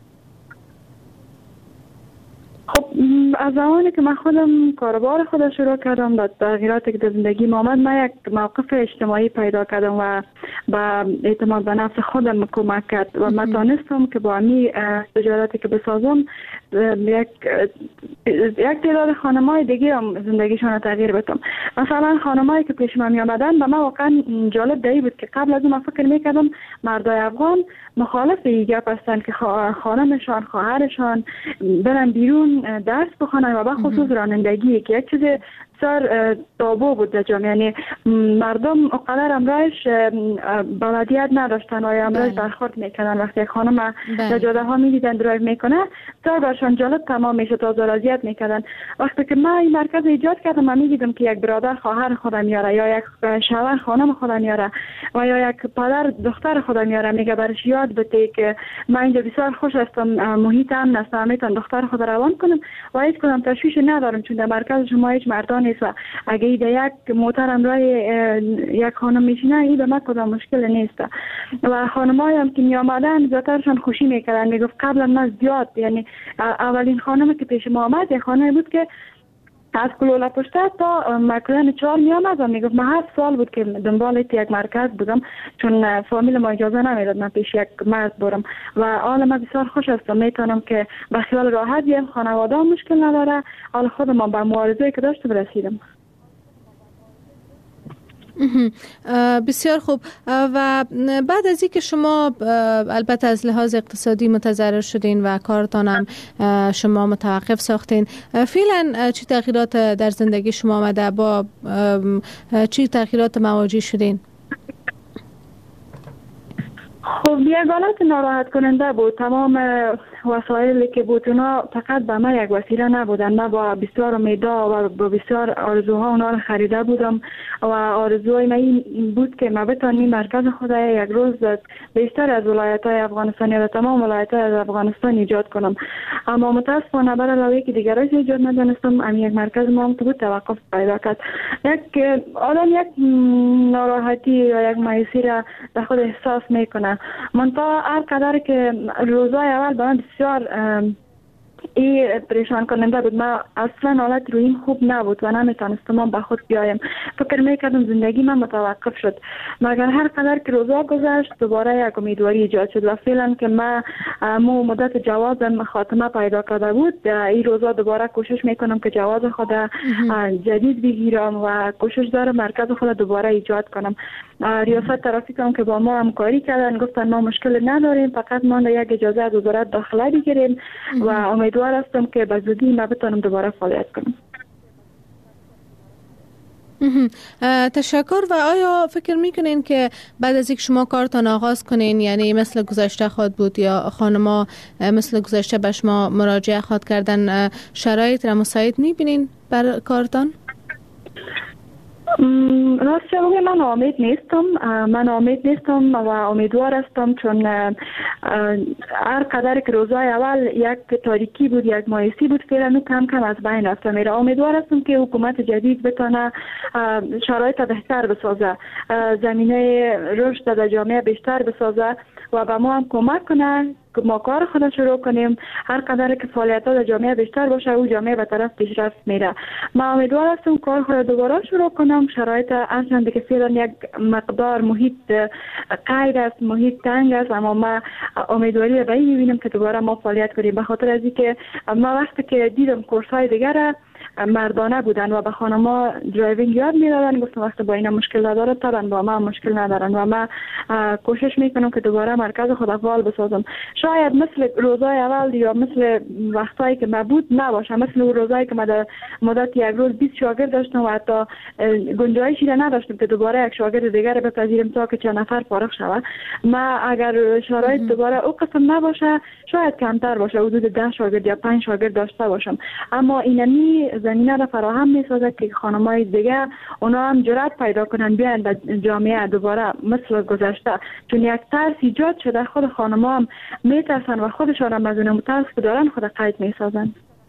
خب از زمانی که من خودم کاروبار خودم شروع کردم، در تغییراتی که در زندگی ما آمد، من یک موقف اجتماعی پیدا کردم و با اعتماد به نفس خودم کمک کرد و من تانستم که با امی تجارتی که بسازم یک یک تعداد خانمای دیگه هم زندگیشون رو تغییر بدم. مثلا خانمایی که پیش من می آمدن به من واقعا جالب دی بود که قبل از اون من فکر میکردم مردای افغان مخالف این گپ هستن که خانمشان خواهرشان برن بیرون درس بخونن و به خصوص رانندگی که یک چیز بسیار تابو بود در جامعه، یعنی مردم اقدر امرایش بلدیت نداشتن و امرایش برخورد میکنن. وقتی یک خانم در جاده ها میدیدن درایو میکنه بسیار برشان جالب تمام میشه، تا اذیت میکردن. وقتی که من این مرکز ایجاد کردم من میدیدم که یک برادر خواهر خودم میاره یا یک شوهر خانم خودم میاره و یا یک پدر دختر خودم میاره، میگه برش یاد بده که من اینجا بسیار خوش هستم، محیطم نستم، میتونم دختر خود روان کنم و هیچ کدام تشویش ندارم، چون در مرکز شما هیچ مردان نیست و اگه ایده یک موترم رای یک خانم میشینه این به من کدام مشکل نیست. و خانمایی هم که می آمدن زیادترشان خوشی میکردن، میگفت قبلا من زیاد، یعنی اولین خانم که پیش ما آمد یک خانمی بود که از کلولا پشته تا مکران چهار می آمد و میگفت من هفت سال بود که دنبال یک مرکز بودم، چون فامیل ما اجازه نمیداد من پیش یک مرد برم و حالا من بسیار خوش هستم، میتونم که به خیال راحت بیم، خانواده هم مشکل نداره، حالا خودم با معارضه‌ای که داشتم رسیدم. بسیار خوب. و بعد از اینکه شما البته از لحاظ اقتصادی متضرر شدین و کارتان هم شما متوقف ساختین، فعلا چی تغییرات در زندگی شما آمده؟ با چی تغییرات مواجه شدین؟ خب یک حالت ناراحت کننده بود. تمام وسایلی که بود اونا فقط به من یک وسیله نبودن. من با بسیار امیدها و با بسیار آرزوها اونا رو خریده بودم و آرزوهای من این بود که من بتونم مرکز خود یک روز بیشتر از ولایت های افغانستان یا تمام ولایت های از افغانستان ایجاد کنم. اما متاسفانه برای علاوه که دیگرش ایجاد ندانستم، ام یک مرکز ما هم بود توقف پیدا کرد. یک آدم یک ناراحتی یا یک مایوسی را در خود احساس میکنه. منتها هر قدر که روزای اول به من بسیار ای پریشان کننده بود. من اصلا حالت رویم خوب نبود و نمیتونستم به خود بیایم. فکر میکردم زندگی من متوقف شد، مگر هر قدر که روزا گذشت دوباره یک امیدواری ایجاد شد و فعلا که من مو مدت جوازم خاتمه پیدا کرده بود، این روزا دوباره کوشش میکنم که جواز خود جدید بگیرم و کوشش دارم مرکز خود دوباره ایجاد کنم. ریاست ترافیک هم که با ما همکاری کردن، گفتن ما مشکل نداریم، فقط ما یک اجازه از وزارت داخله بگیریم و امیدوار هستم که به زودی ما بتونم دوباره فعالیت کنم. تشکر. و آیا فکر میکنین که بعد از اینکه شما کارتان آغاز کنین، یعنی مثل گذشته خواهد بود یا خانما مثل گذشته به شما مراجعه خواهد کردن، شرایط را مساعد میبینین بر کارتان؟ راست بگم من امید نیستم. من امید نیستم و امیدوار هستم، چون هر قدر که روزای اول یک تاریکی بود، یک مایوسی بود، فعلا کم کم از بین رفته میره. امیدوار هستم که حکومت جدید بتونه شرایط بهتر بسازه، زمینه رشد در جامعه بیشتر بسازه و به ما هم کمک کنه که ما کار خود شروع کنیم. هر قدر که فعالیت ها در جامعه بیشتر باشه، او جامعه به طرف پیشرفت میره. ما امیدوار هستم کار خود دوباره شروع کنم. شرایط اصلا که فعلا یک مقدار محیط قید است، محیط تنگ است، اما ما امیدواری به این میبینیم که دوباره ما فعالیت کنیم. به خاطر از اینکه ما وقتی که دیدم کورس های دیگر مردانه بودن و به خانما درایوینگ یاد میدادن، گفتم وقتی با اینا مشکل نداره طبعا با ما مشکل ندارن و ما کوشش میکنم که دوباره مرکز خود فعال بسازم. شاید مثل روزای اول یا مثل وقتایی که ما بود نباشه، مثل روزایی که ما در مدت یک روز بیست شاگرد داشتم و حتی گنجایشی را نداشتم که دوباره یک شاگرد دیگر بپذیریم تا که چند نفر فارغ شود. ما اگر شرایط دوباره او قسم نباشه، شاید کمتر باشه، حدود ده شاگرد یا پنج شاگرد داشته باشم. اما اینمی زمینه را فراهم میسازه که خانمای دیگه اونا هم جرأت پیدا کنن بیان به جامعه دوباره مثل گذشته، چون یک ترس ایجاد شده. خود خانم‌ها هم میترسن و خودشان هم از اون ترس که دارن خود قید میسازن.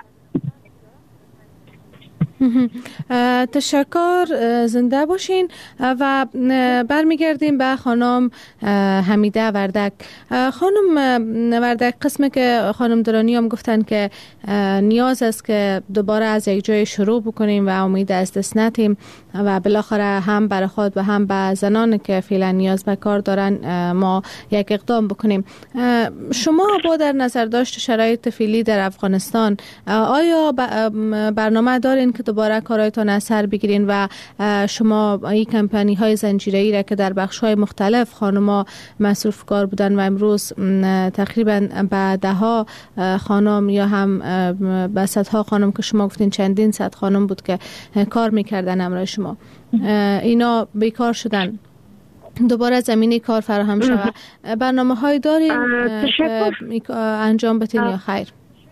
تشکر، زنده باشین. و برمیگردیم به خانم حمیده وردک. خانم وردک، قسمی که خانم درانی هم گفتن که نیاز است که دوباره از یک جای شروع بکنیم و امید از دست ندیم و بالاخره هم برای خود و هم به زنان که فعلا نیاز به کار دارن ما یک اقدام بکنیم. شما با در نظر داشت شرایط فعلی در افغانستان، آیا برنامه دارین که دوباره کارایتان از سر بگیرین و شما این کمپانی های زنجیره‌ای را که در بخش های مختلف خانم‌ها مصروف کار بودن و امروز تقریبا به ده ها خانم یا هم به صدها خانم که شما گفتین چندین صد خانم بود که کار میکردن همراه شما، اینا بیکار شدن، دوباره زمینه کار فراهم شود، برنامه های دارین که انجام بتین یا خیر؟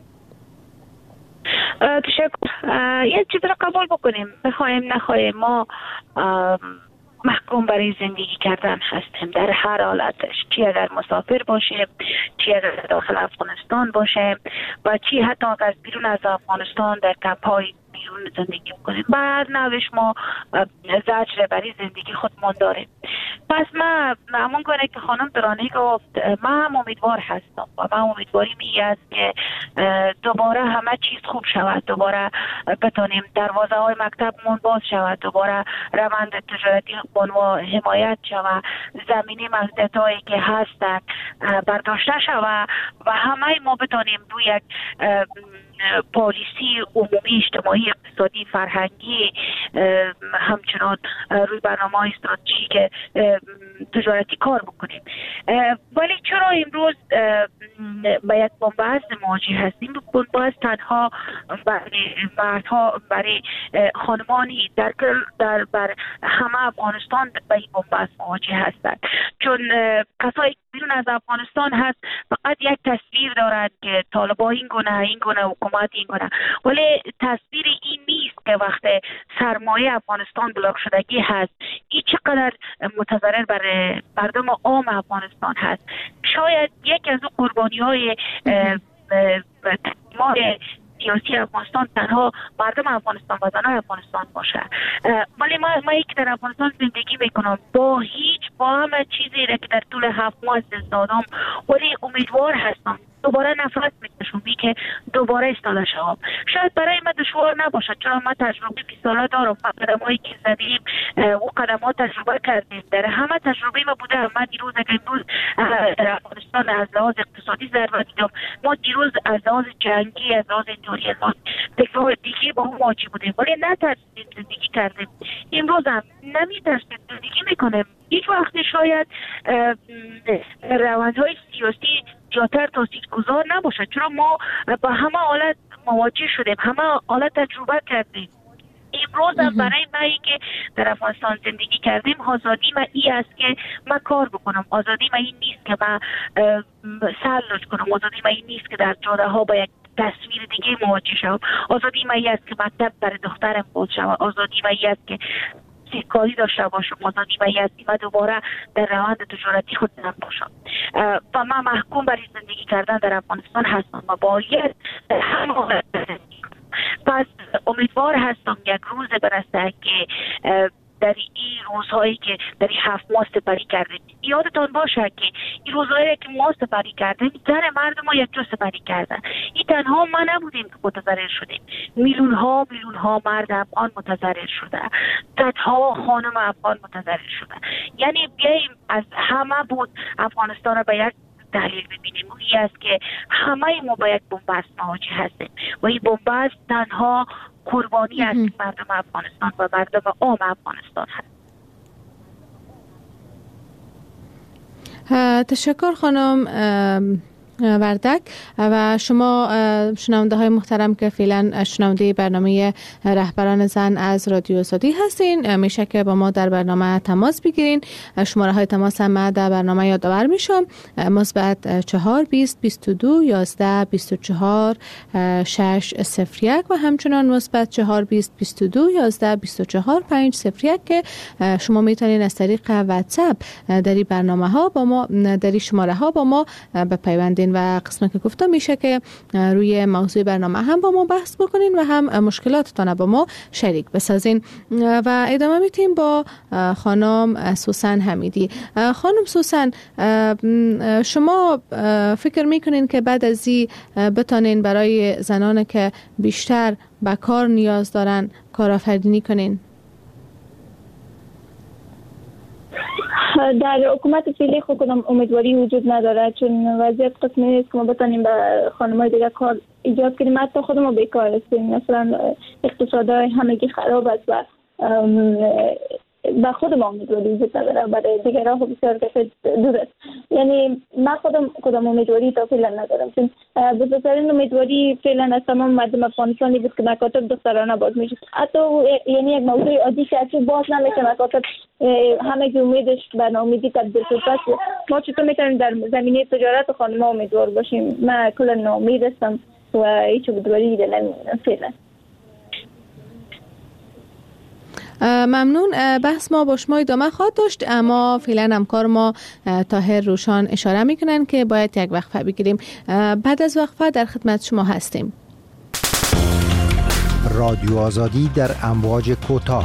تشکر. یک چیز را قبول بکنیم، بخوایم نخواهیم ما محکوم برای زندگی کردن هستیم در هر حالتش، چی اگر مسافر باشیم، چی اگر داخل افغانستان باشیم و چی حتی از بیرون از افغانستان در کمپ‌های بیرون زندگی بکنیم. به هر نوش ما زجر برای زندگی خودمون داریم. پس من همون گونه که خانم درانی گفت، من هم امیدوار هستم و من امیدواریم این است که دوباره همه چیز خوب شود، دوباره بتونیم دروازه های مکتبمون باز شود، دوباره روند تجارتی خودمون حمایت شود، زمینی مزدت هایی که هستند برداشته شود و همه ما بتونیم دو یک پالیسی عمومی اجتماعی اقتصادی فرهنگی همچنان روی برنامه استراتژیک تجارتی کار بکنیم. ولی چرا امروز با یک بنبست مواجه هستیم؟ بنبست تنها برای مردها، برای خانمانی در در بر همه افغانستان با این بنبست مواجه هستند، چون کسایی که بیرون از افغانستان هست فقط یک تصویر دارند که طالبان این گونه این گونه حکومت این گونه، ولی تصویر این نیست که وقت سرمایه افغانستان بلاک شدگی هست این چقدر متضرر بر مردم عام افغانستان هست. شاید یک از اون قربانی های سیاسی افغانستان تنها مردم افغانستان و زنان افغانستان باشه. ولی ما ما یک در افغانستان زندگی میکنم با هیچ با همه چیزی که در طول هفت ماه از دست دادم، ولی امیدوار هستم دوباره نفرت میکشم بی که دوباره استاده شوم. شاید برای من دشوار نباشه چون ما تجربه بیست ساله دارم، قدمایی که زدیم و قدمات تجربه کردیم، در همه تجربه ما بوده. من دیروز اگر امروز در افغانستان از لحاظ اقتصادی ضربه دیدم، ما دیروز از لحاظ جنگی، از لحاظ انتوری، از لحاظ دیگه با هم مواجه بودیم، ولی نترسیدیم، زندگی کردیم. امروز هم نمیترسیم، زندگی میکنیم. یک وقتی شاید روندهای سیاسی جاتر تاثیرگذار نباشه، چرا ما با همه حالت مواجه شدیم، همه حالت تجربه کردیم. امروز هم برای من که در افغانستان زندگی کردیم، آزادی من این است که من کار بکنم، آزادی من این نیست که من سلوج کنم، آزادی من این نیست که در جاده ها با یک تصویر دیگه مواجه شوم، آزادی من این است که مکتب برای دخترم باز شود، آزادی من این است که کاری داشته باشم، آزادی و یزدی و دوباره در روند تجارتی خود نم باشم. و من محکوم برای زندگی کردن در افغانستان هستم و باید همه وقت زندگی کنم. پس امیدوار هستم یک روز برسه که در این روزهایی که در این هفت ماه سپری کردیم، یادتان باشه که این روزهایی که ما سپری کردیم زن مردم ما یک جا سپری کردن. این تنها ما نبودیم که متضرر شدیم، میلیون ها میلیون ها مرد افغان متضرر شده، صدها خانم افغان متضرر شده. یعنی بیاییم از همه بود افغانستان را به یک دلیل ببینیم، این است که همه ما با یک بنبست مواجه هستیم و این بنبست تنها قربانی از مردم افغانستان و مردم عام افغانستان هست. تشکر خانم وردک و شما شنونده های محترم که فعلا شنونده برنامه رهبران زن از رادیو آزادی هستین، میشه که با ما در برنامه تماس بگیرین. شماره های تماس هم در برنامه یادآور میشم: مثبت چهار بیست بیست و دو یازده بیست و چهار شش صفر یک و همچنان مثبت چهار بیست بیست و دو یازده بیست و چهار پنج صفر یک که شما میتونین از طریق واتساپ در این برنامه ها با ما، در این شماره ها با ما بپیوندین و قسمه که گفتم میشه که روی موضوع برنامه هم با ما بحث بکنین و هم مشکلاتتان با ما شریک بسازین. و ادامه میتیم با خانم سوسن حمیدی. خانم سوسن، شما فکر میکنین که بعد از این بتانین برای زنان که بیشتر به کار نیاز دارن کارآفرینی کنین؟ در حکومت فعلی خود کدام امیدواری وجود نداره، چون وضعیت قسمی نیست که ما بتانیم به خانم‌های دیگه کار ایجاد کنیم. حتی خود ما بیکار هستیم، مثلا اقتصادهای همگی خراب است و به خود ما امیدواری وجود نداره، برای دیگران خب بسیار دور است. یعنی من خودم کدام امیدواری تا فعلا ندارم، چون بزرگترین امیدواری فعلا از تمام مردم افغانستانی بود که مکاتب دخترانه باز میشه. حتی یعنی یک موضوع عادی که اصلا باز نمیشه مکاتب، همه امیدش به ناامیدی تبدیل شد. پس ما چطور میتونیم در زمینه تجارت خانم‌ها امیدوار باشیم؟ من کلا ناامید هستم و هیچ امیدواری نمی‌بینم فعلا. ممنون. بحث ما با شما ادامه خواهد داشت، اما فعلا همکار ما طاهر روشان اشاره میکنن که باید یک وقفه بگیریم. بعد از وقفه در خدمت شما هستیم. رادیو آزادی در امواج کوتاه.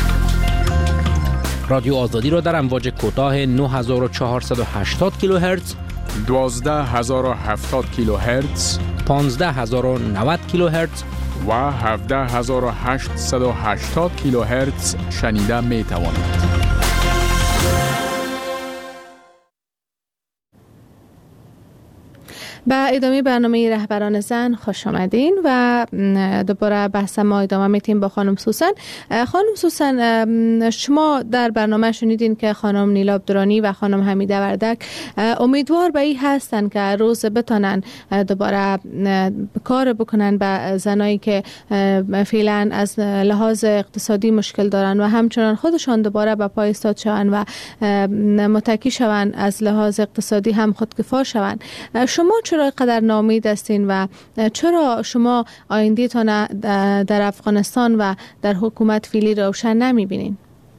رادیو آزادی را در امواج کوتاه نه هزار و چهارصد و هشتاد کیلوهرتز، دوازده هزار و هفتاد کیلوهرتز، پانزده هزار و نود کیلوهرتز و هفده هزار و هشتصد و هشتاد کیلوهرتز شنیده می توانید. به ادامه برنامه رهبران زن خوش آمدین و دوباره بحث ما ادامه میتیم با خانم سوسن. خانم سوسن، شما در برنامه شنیدین که خانم نیلا عبدرانی و خانم حمیده وردک امیدوار به این هستن که روز بتانن دوباره کار بکنن به زنایی که فعلا از لحاظ اقتصادی مشکل دارن و همچنان خودشان دوباره به پای ایستاد شوند و متکی شوند، از لحاظ اقتصادی هم خودکفا شوند. شما چرا قدر ناامید هستین و چرا شما آینده تان در افغانستان و در حکومت فعلی روشن نمیبینین؟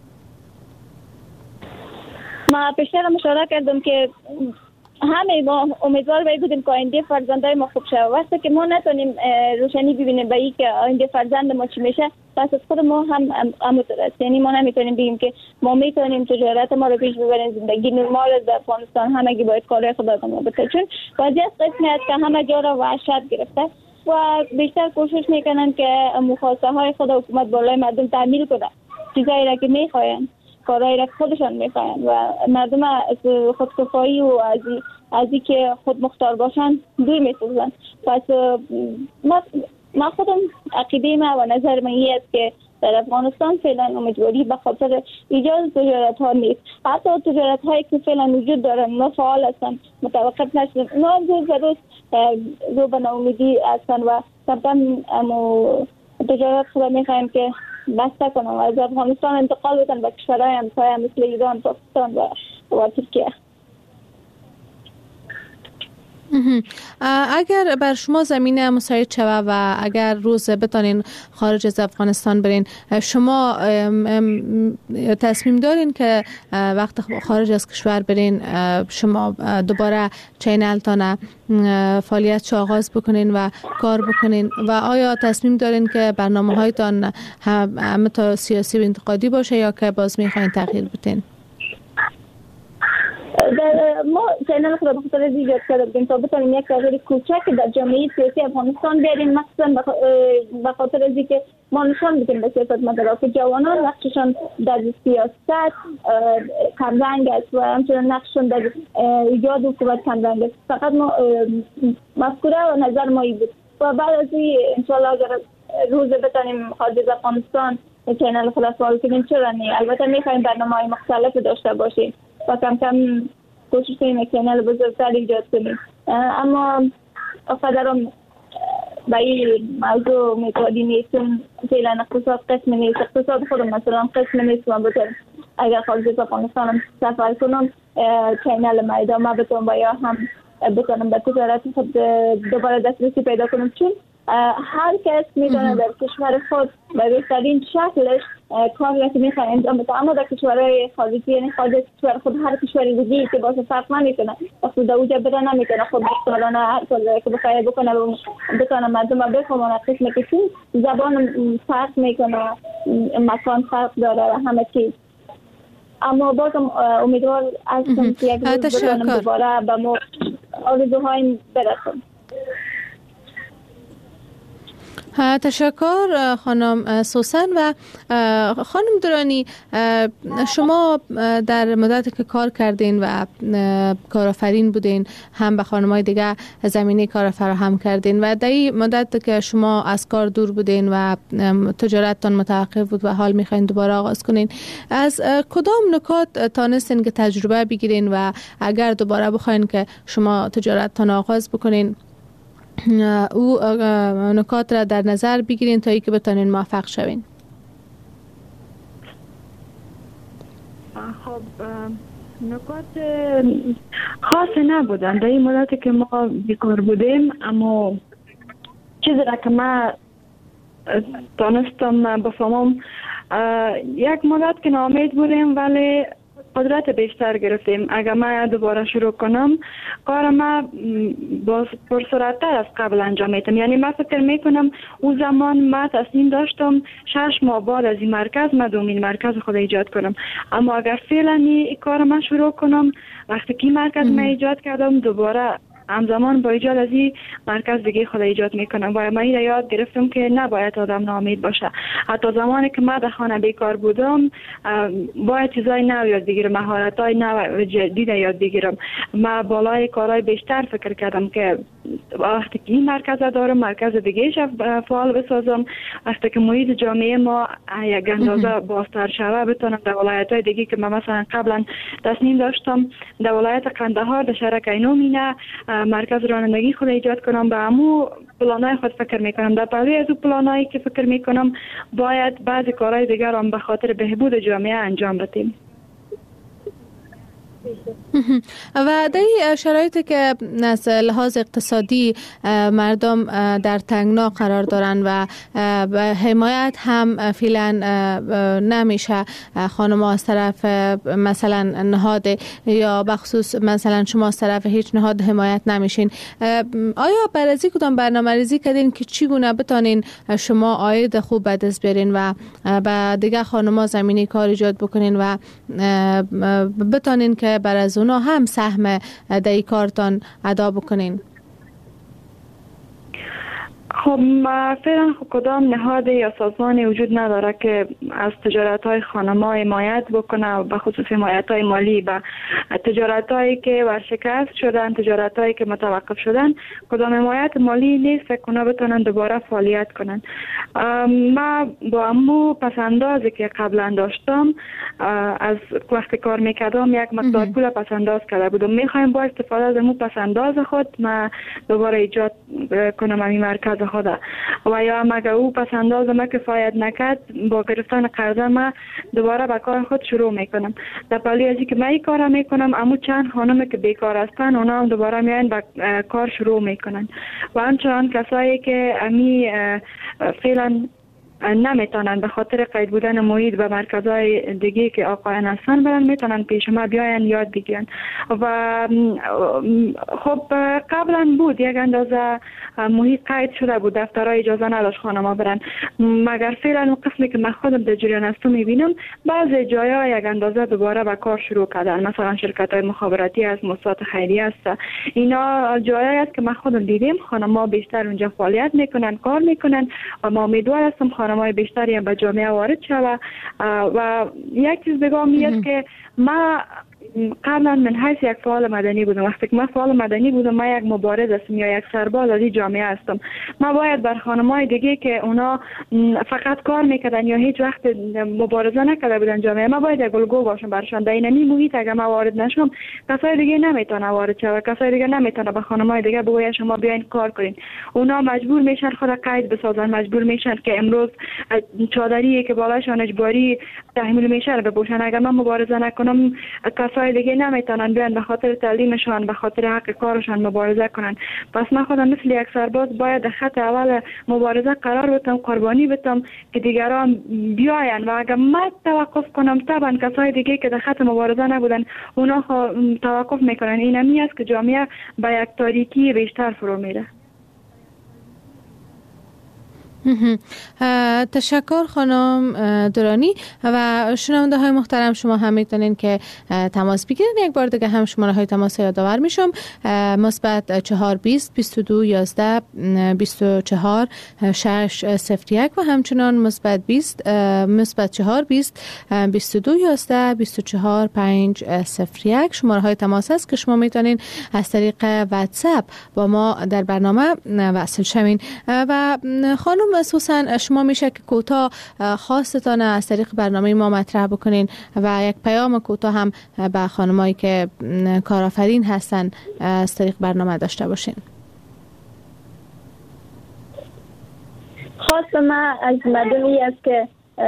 ما پیشتر مشاوره کردم که همه ما امیدوار بودیم که آینده فرزندای ما خوب شه. وقتی که ما نتونیم روشنی ببینیم به این که آینده فرزند ما چی میشه، پس از خود ما هم همونطور است. یعنی ما نمیتونیم بگیم که ما میتونیم تجارت ما رو پیش ببریم، زندگی نرمال در افغانستان همگی باید کارهای خودمون بکنیم، چون وضعیت قسمی است که همه جا را وحشت گرفته و بیشتر کوشش میکنن که مخواستهای های خود حکومت بالای مردم تعمیل کنه، چیزایی را که میخواین، کارهایی را خودشان میخواین و مردم از خودکفایی و از از اینکه خود مختار باشن دور میسازن. پس ما ما خودم عقیده ما و نظر من این است که در افغانستان فعلا امیدواری به خاطر ایجاد تجارت ها نیست. حتی تجارت هایی که فعلا وجود دارن اونا فعال هستن، متوقف نشدن، اونا روز به روز رو به ناامیدی هستن و کم کم تجارت خود میخوایم که بسته کنن و از افغانستان انتقال بدن به کشورهای همسایه مثل ایران، پاکستان و و ترکیه. اگر بر شما زمینه مساعد شود و اگر روز بتانین خارج از افغانستان برین، شما تصمیم دارین که وقت خارج از کشور برین شما دوباره چینل تان فعالیت شو آغاز بکنین و کار بکنین و آیا تصمیم دارین که برنامه هایتان همه تا سیاسی و انتقادی باشه یا که باز میخواین تغییر بدین؟ ما چینل خود به خاطر ایجاد کردیم تا بتونیم یک تغییر کوچک در جامعه سیاسی افغانستان بیاریم، مخصوصا به خاطر از اینکه ما نشان بدیم به سیاستمدارا که جوانان نقششان در سیاست کمرنگ است و همچنین نقششان در ایجاد حکومت کمرنگ است. فقط ما مفکوره و نظر ما این بود و بعد از این انشاءالله اگر روز بتونیم خارج از افغانستان چینل خود فعال کنیم چرا نه. البته میخوایم برنامه‌های مختلف داشته باشیم و کم کم کوشش کنیم چینل بزرگتر ایجاد کنیم، اما قدرم به این موضوع میتوادی نیستم. فعلا اقتصاد قسم نیست، اقتصاد خودم مثلا قسم نیست و بطور اگر خارج از افغانستان سفر کنم چینل ما ادامه بتونم و یا هم بتونم به تجارت خود دوباره دسترسی پیدا کنم، چون هر کس میتونه در کشور خود به بهترین شکلش کاری را که میخواد انجام بده، اما در کشورهای خارجی یعنی خارج از کشور خود هر کشور دیگه که باشه فرق نمیکنه، وقتی در اونجا بره نمیکنه خود مختارانه هر کاری که بخواد بکنه و بتونه مردم را بفهمونه، قسمه که چون زبان فرق میکنه، مکان فرق داره و همه چیز. اما بازم امیدوار هستم که یک روز بتونم دوباره به ما آرزوهایم برسم. تشکر خانم سوسن. و خانم درانی، شما در مدتی که کار کردین و کارآفرین بودین هم به خانم‌های دیگه زمینه کار فراهم کردین و در این مدت که شما از کار دور بودین و تجارتتان متوقف بود و حال میخواین دوباره آغاز کنین، از کدام نکات تانستین که تجربه بگیرین و اگر دوباره بخواین که شما تجارتتان آغاز بکنین او نکات را در نظر بگیرین تا ای که بتانین موفق شوین؟ خب نکات خاصی نبودن در این مدتی که ما بیکار بودیم، اما چیزی را که من تانستم بفهمم یک مدت که ناامید بودیم ولی قدرت بیشتر گرفتیم. اگر من دوباره شروع کنم کار ما باز پرسرعتر از قبل انجام میدم. یعنی من فکر میکنم اون زمان من تصمیم داشتم شش ماه بعد از این مرکز من دومین مرکز خود ایجاد کنم، اما اگر فعلا این کار من شروع کنم وقتی که مرکز من ایجاد کردم دوباره همزمان با ایجاد از این مرکز دیگه خود ایجاد میکنم و من این یاد گرفتم که نباید آدم ناامید باشه. حتی زمانی که من در خانه بیکار بودم باید چیزای نو یاد بگیرم، مهارت‌های نو جدید یاد بگیرم. من بالای کارهای بیشتر فکر کردم که وقتی که این مرکز دارم مرکز دیگه شف فعال بسازم، وقتی که محیط جامعه ما یک اندازه بازتر شوه بتونم در ولایت‌های دیگه که من مثلا قبلا تصمیم داشتم در ولایت قندهار در شهر کینومینه مرکز رانندگی خود ایجاد کنم، به همو پلانای خود فکر میکنم. در پهلوی از اون پلانایی که فکر میکنم باید بعضی کارهای دیگر هم به خاطر بهبود جامعه انجام بدیم. و در شرایطی که از لحاظ اقتصادی مردم در تنگنا قرار دارن و حمایت هم فعلا نمیشه خانم از طرف مثلا نهاد یا بخصوص مثلا شما از طرف هیچ نهاد حمایت نمیشین، آیا بررسی کدام برنامه ریزی کردین که چگونه بتانین شما عاید خوب به دست بیارین و به دیگه خانم‌ها زمینه کار ایجاد بکنین و بتانین که بر از اونا هم سهم در کارتان ادا بکنین؟ خب فعلا کدام نهاد یا سازمانی وجود نداره که از تجارت های خانم‌ها حمایت بکنه و به خصوص حمایت های مالی و تجارت هایی که ورشکست شدن، تجارت هایی که متوقف شدن، کدام حمایت مالی نیست فکر کنه بتونن دوباره فعالیت کنن. ما با امو پسندازی که قبلا داشتم از وقتی کار میکردم یک مقدار پول پسنداز کرده بودم، میخوایم با استفاده از امو پسنداز خود ما دوباره ایجاد کنم این مرکز خدا و یا مگه او پسنداز ما کفایت نکرد با گرفتن قرضه ما دوباره به کار خود شروع میکنم. در پهلوی ازی که من این کار میکنم امو چند خانم که بیکار هستن اونا هم دوباره میاین به کار شروع میکنن و همچنان کسایی که امی فعلا نمیتونن به خاطر قید بودن محیط و مرکزهای دیگه که آقایان هستن برن میتونن پیش ما بیاین یاد بگیرن. و خب قبلا بود یک اندازه محیط قید شده بود، دفترهای اجازه نداشت خانما برن، مگر فعلا اون قسمی که من خودم در جریان هستم میبینم بعضی جایا یک اندازه دوباره به کار شروع کردن، مثلا شرکت های مخابراتی هست، مؤسسات خیریه هست، اینا جایی است که من خودم دیدم خانما بیشتر اونجا فعالیت میکنن، کار میکنن و ما امیدوار هستم خانمای بیشتری به جامعه وارد شوه. و یک چیز بگم میاد که ما قبلا من حیث یک فعال مدنی بودم، وقتی که من فعال مدنی بودم من یک مبارز هستم یا یک سرباز از این جامعه هستم. ما باید بر خانمای دیگه که اونا فقط کار میکردن یا هیچ وقت مبارزه نکرده بودن جامعه، ما باید یک الگو باشم برشان. در این محیط اگه ما وارد نشم کسای دیگه نمیتونه وارد شه و کسای دیگه نمیتونه به خانمای دیگه بگه شما بیاین کار کنین. اونا مجبور میشن خود قید بسازن، مجبور میشن که امروز چادری که بالاشان اجباری تحمیل میشه رو بپوشن. اگر من مبارزه نکنم کسای دیگه نمیتونن بیان به خاطر تعلیمشان، به خاطر حق کارشان مبارزه کنن. پس من خودم مثل یک سرباز باید در خط اول مبارزه قرار بتم، قربانی بتم که دیگران بیاین و اگر من توقف کنم طبعا کسای دیگه که در خط مبارزه نبودن اونا توقف میکنن. این همی است که جامعه به یک تاریکی بیشتر فرو میره. تشکر خانم درانی. و شنونده های محترم شما هم میتونین که تماس بگیرین. یک بار دیگه هم شماره های تماس یادآور میشم: مثبت چهار بیست بیست و دو یازده بیست و چهار شش صفر یک و همچنان مثبت بیست مثبت چهار بیست بیست و دو یازده بیست و چهار پنج صفر یک شماره های تماس است که شما میتونین از طریق واتساپ با ما در برنامه وصل شوین. و خانم اساساً شما میشه که کوتاه خواستتان از طریق برنامه ما مطرح بکنین و یک پیام کوتاه هم به خانمایی که کارآفرین هستن از طریق برنامه داشته باشین. خواست من از مردمی است که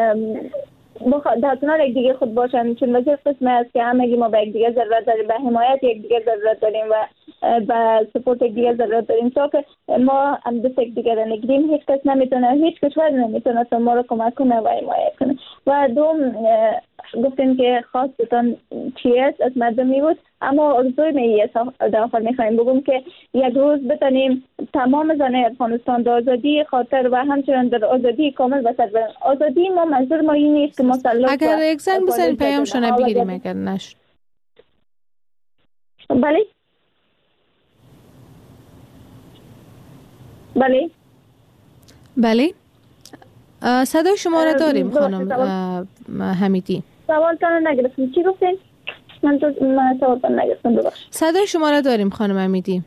در کنار یک دیگه خود باشن، چون وظیفه قسمه است که همگی ما به یک دیگه ضرورت داریم، به حمایت یک دیگه ضرورت داریم و به سپورت یک دیگه ضرورت داریم. تا که ما هم دست یک دیگه را نگیریم هیچ کس نمیتونه، هیچ کشور نمیتونه ما رو کمک کنه و حمایت کنه. و دوم گفتیم که خواستتان چیه از مردمی بود، اما ارزوی میه در آخر میخوایم بگم که یک روز بتانیم تمام زنای افغانستان در آزادی خاطر و همچنان در آزادی کامل بسر برن. آزادی ما منظور ما این نیست که مسلط اگر یک زن بزنین پیامشونه بگیریم اگر نشد. بله بله بله صدای شما را داریم خانم حمیدی. سوال تان نگرفتم، چی گفتین؟ من تو من سوال تان نگرفتم. ببخشید. صدای شما را داریم خانم حمیدی.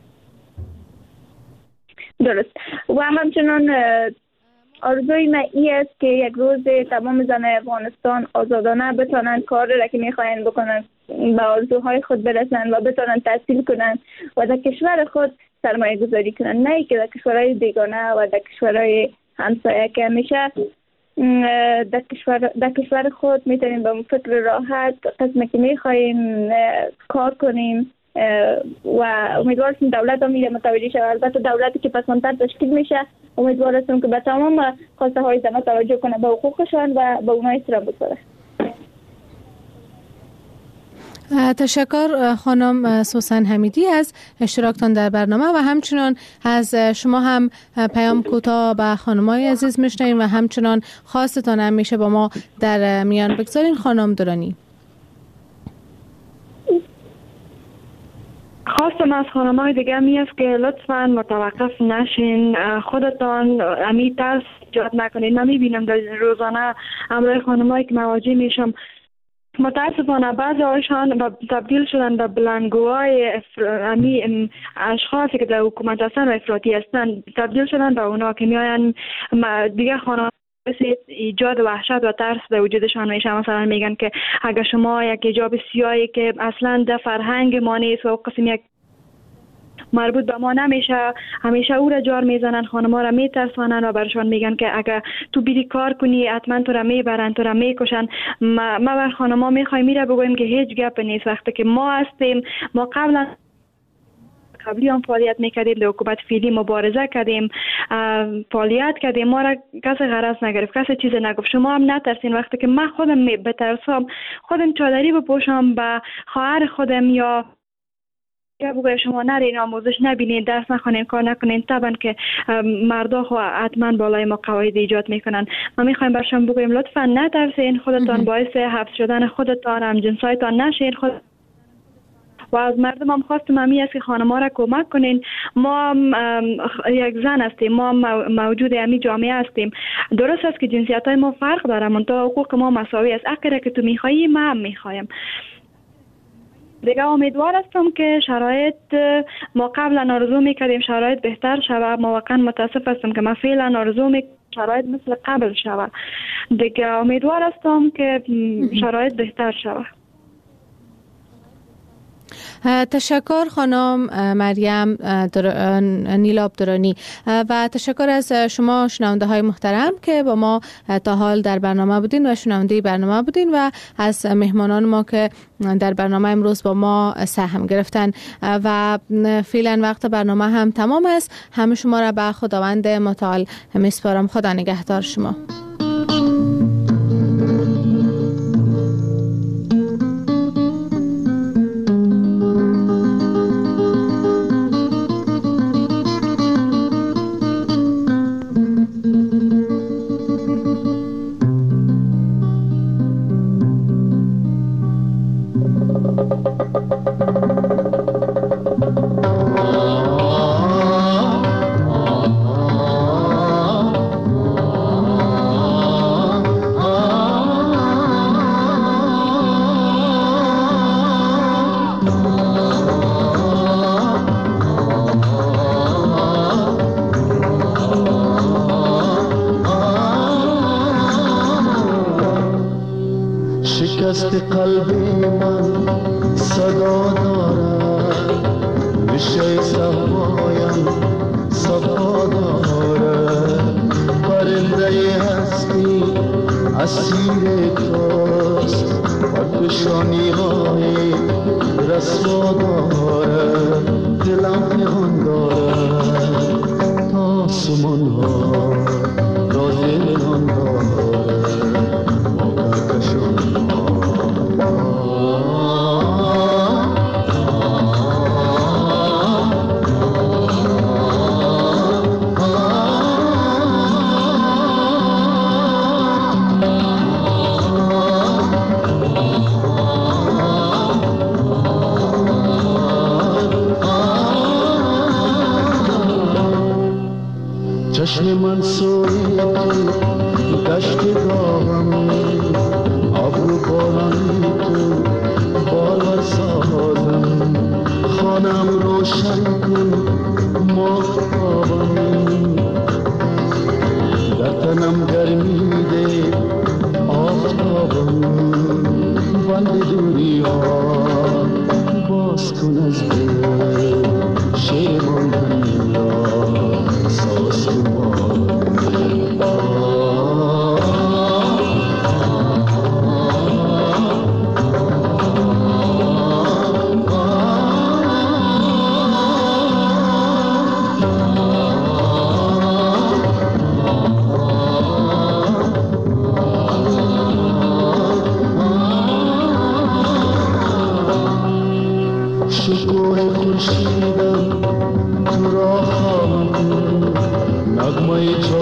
درست. و همچنان آرزوی من این است که یک روز تمام زنان افغانستان آزادانه بتونن کار را که میخواین بکنن، به آرزوهای خود برسن و بتونن تحصیل کنن و در کشور خود سرمایه گذاری کنن، نه که در کشورهای بیگانه و در کشورهای همسایه که همیشه در کشور در کشور خود میتونیم به فکر راحت قسمی که میخوایم کار کنیم و امیدوار هستم دولت هم میره متوجه شود. البته دولتی که پسماندتر تشکیل میشه امیدوار هستم که به تمام خواسته های زنان توجه کنه، به حقوقشان و به اونها احترام بذاره. تشکر خانم سوسن حمیدی از اشتراکتان در برنامه و همچنان از شما هم پیام کوتاه به خانمای عزیز میشنویم و همچنان خواستتان هم میشه با ما در میان بگذارین. خانم درانی. خواستم از خانمای دیگه می است که لطفاً متوقف نشین، خودتان امی ترس ایجاد نکنید. من میبینم در روزانه امروی خانمایی که مواجه میشم متاسفانه بعضی هایشان تبدیل شدن به بلندگوهای امی اشخاصی که در حکومت هستن و افراطی هستن، تبدیل شدن به اونا که میاین دیگه خانم ایجاد وحشت و ترس در وجودشان میشه. مثلا میگن که اگر شما یک حجاب سیاهی که اصلا در فرهنگ ما نیست و قسم یک مربوط به ما نمیشه، همیشه او را جار میزنن، خانم‌ها را میترسانن و برشان میگن که اگر تو بری کار کنی حتما تو را میبرن، تو را میکشن. ما ما بر خانم‌ها میخوایم میره بگویم که هیچ گپ نیست. وقتی که ما هستیم، ما قبلا قبلی هم فعالیت میکردیم، در حکومت فعلی مبارزه کردیم، فعالیت کردیم، ما را کسی غرض نگرفت، کسی چیز نگفت. شما هم نترسین. وقتی که من خودم بترسم، خودم چادری بپوشم به خواهر خودم یا یا بگویم شما نرین آموزش نبینین، درس نخونین، کار نکنین، طبعا که مردا خو حتما بالای ما قواعد ایجاد میکنن. ما میخوایم برشون بگویم لطفا نترسین، خودتان باعث حبس شدن خودتان هم جنسایتان نشین. خود و از مردم هم خواستم همی است که خانم‌ها را کمک کنین. ما یک زن هستیم، ما موجود همی جامعه هستیم. درست است که جنسیت های ما فرق داره، منتها حقوق ما مساوی است. اگر که تو میخوایی ما هم میخوایم. دیگه امیدوار هستم که شرایط ما قبلا آرزو میکردیم شرایط بهتر شود. ما واقعا متاسف هستم که ما فعلا آرزو میکردیم شرایط مثل قبل شود. دیگه امیدوار هستم که شرایط بهتر شود. تشکر خانم مریم در... نیلاب درانی و تشکر از شما شنونده های محترم که با ما تا حال در برنامه بودین و شنونده برنامه بودین و از مهمانان ما که در برنامه امروز با ما سهم گرفتن و فعلا وقت برنامه هم تمام است. همه شما را به خداوند متعال میسپارم. خدا نگهدار شما. قلب من صدا دارد، نشه صفایم صفا دارد. پرنده هستی اسیر توست و کشانی های رسوا دارد. دلم نهان دارد تا سمون ها را دلان دارد با کهکشان من سوی تو دشت گاهم ابرو بارانی تو بالا سازم خانم روشن کن ماهتابم در تنم گرمی ده آفتابم بند دوری ها باز کن از دل شیرمان همین را ساز کن شکوه خورشیدم تو را خواهم نغمه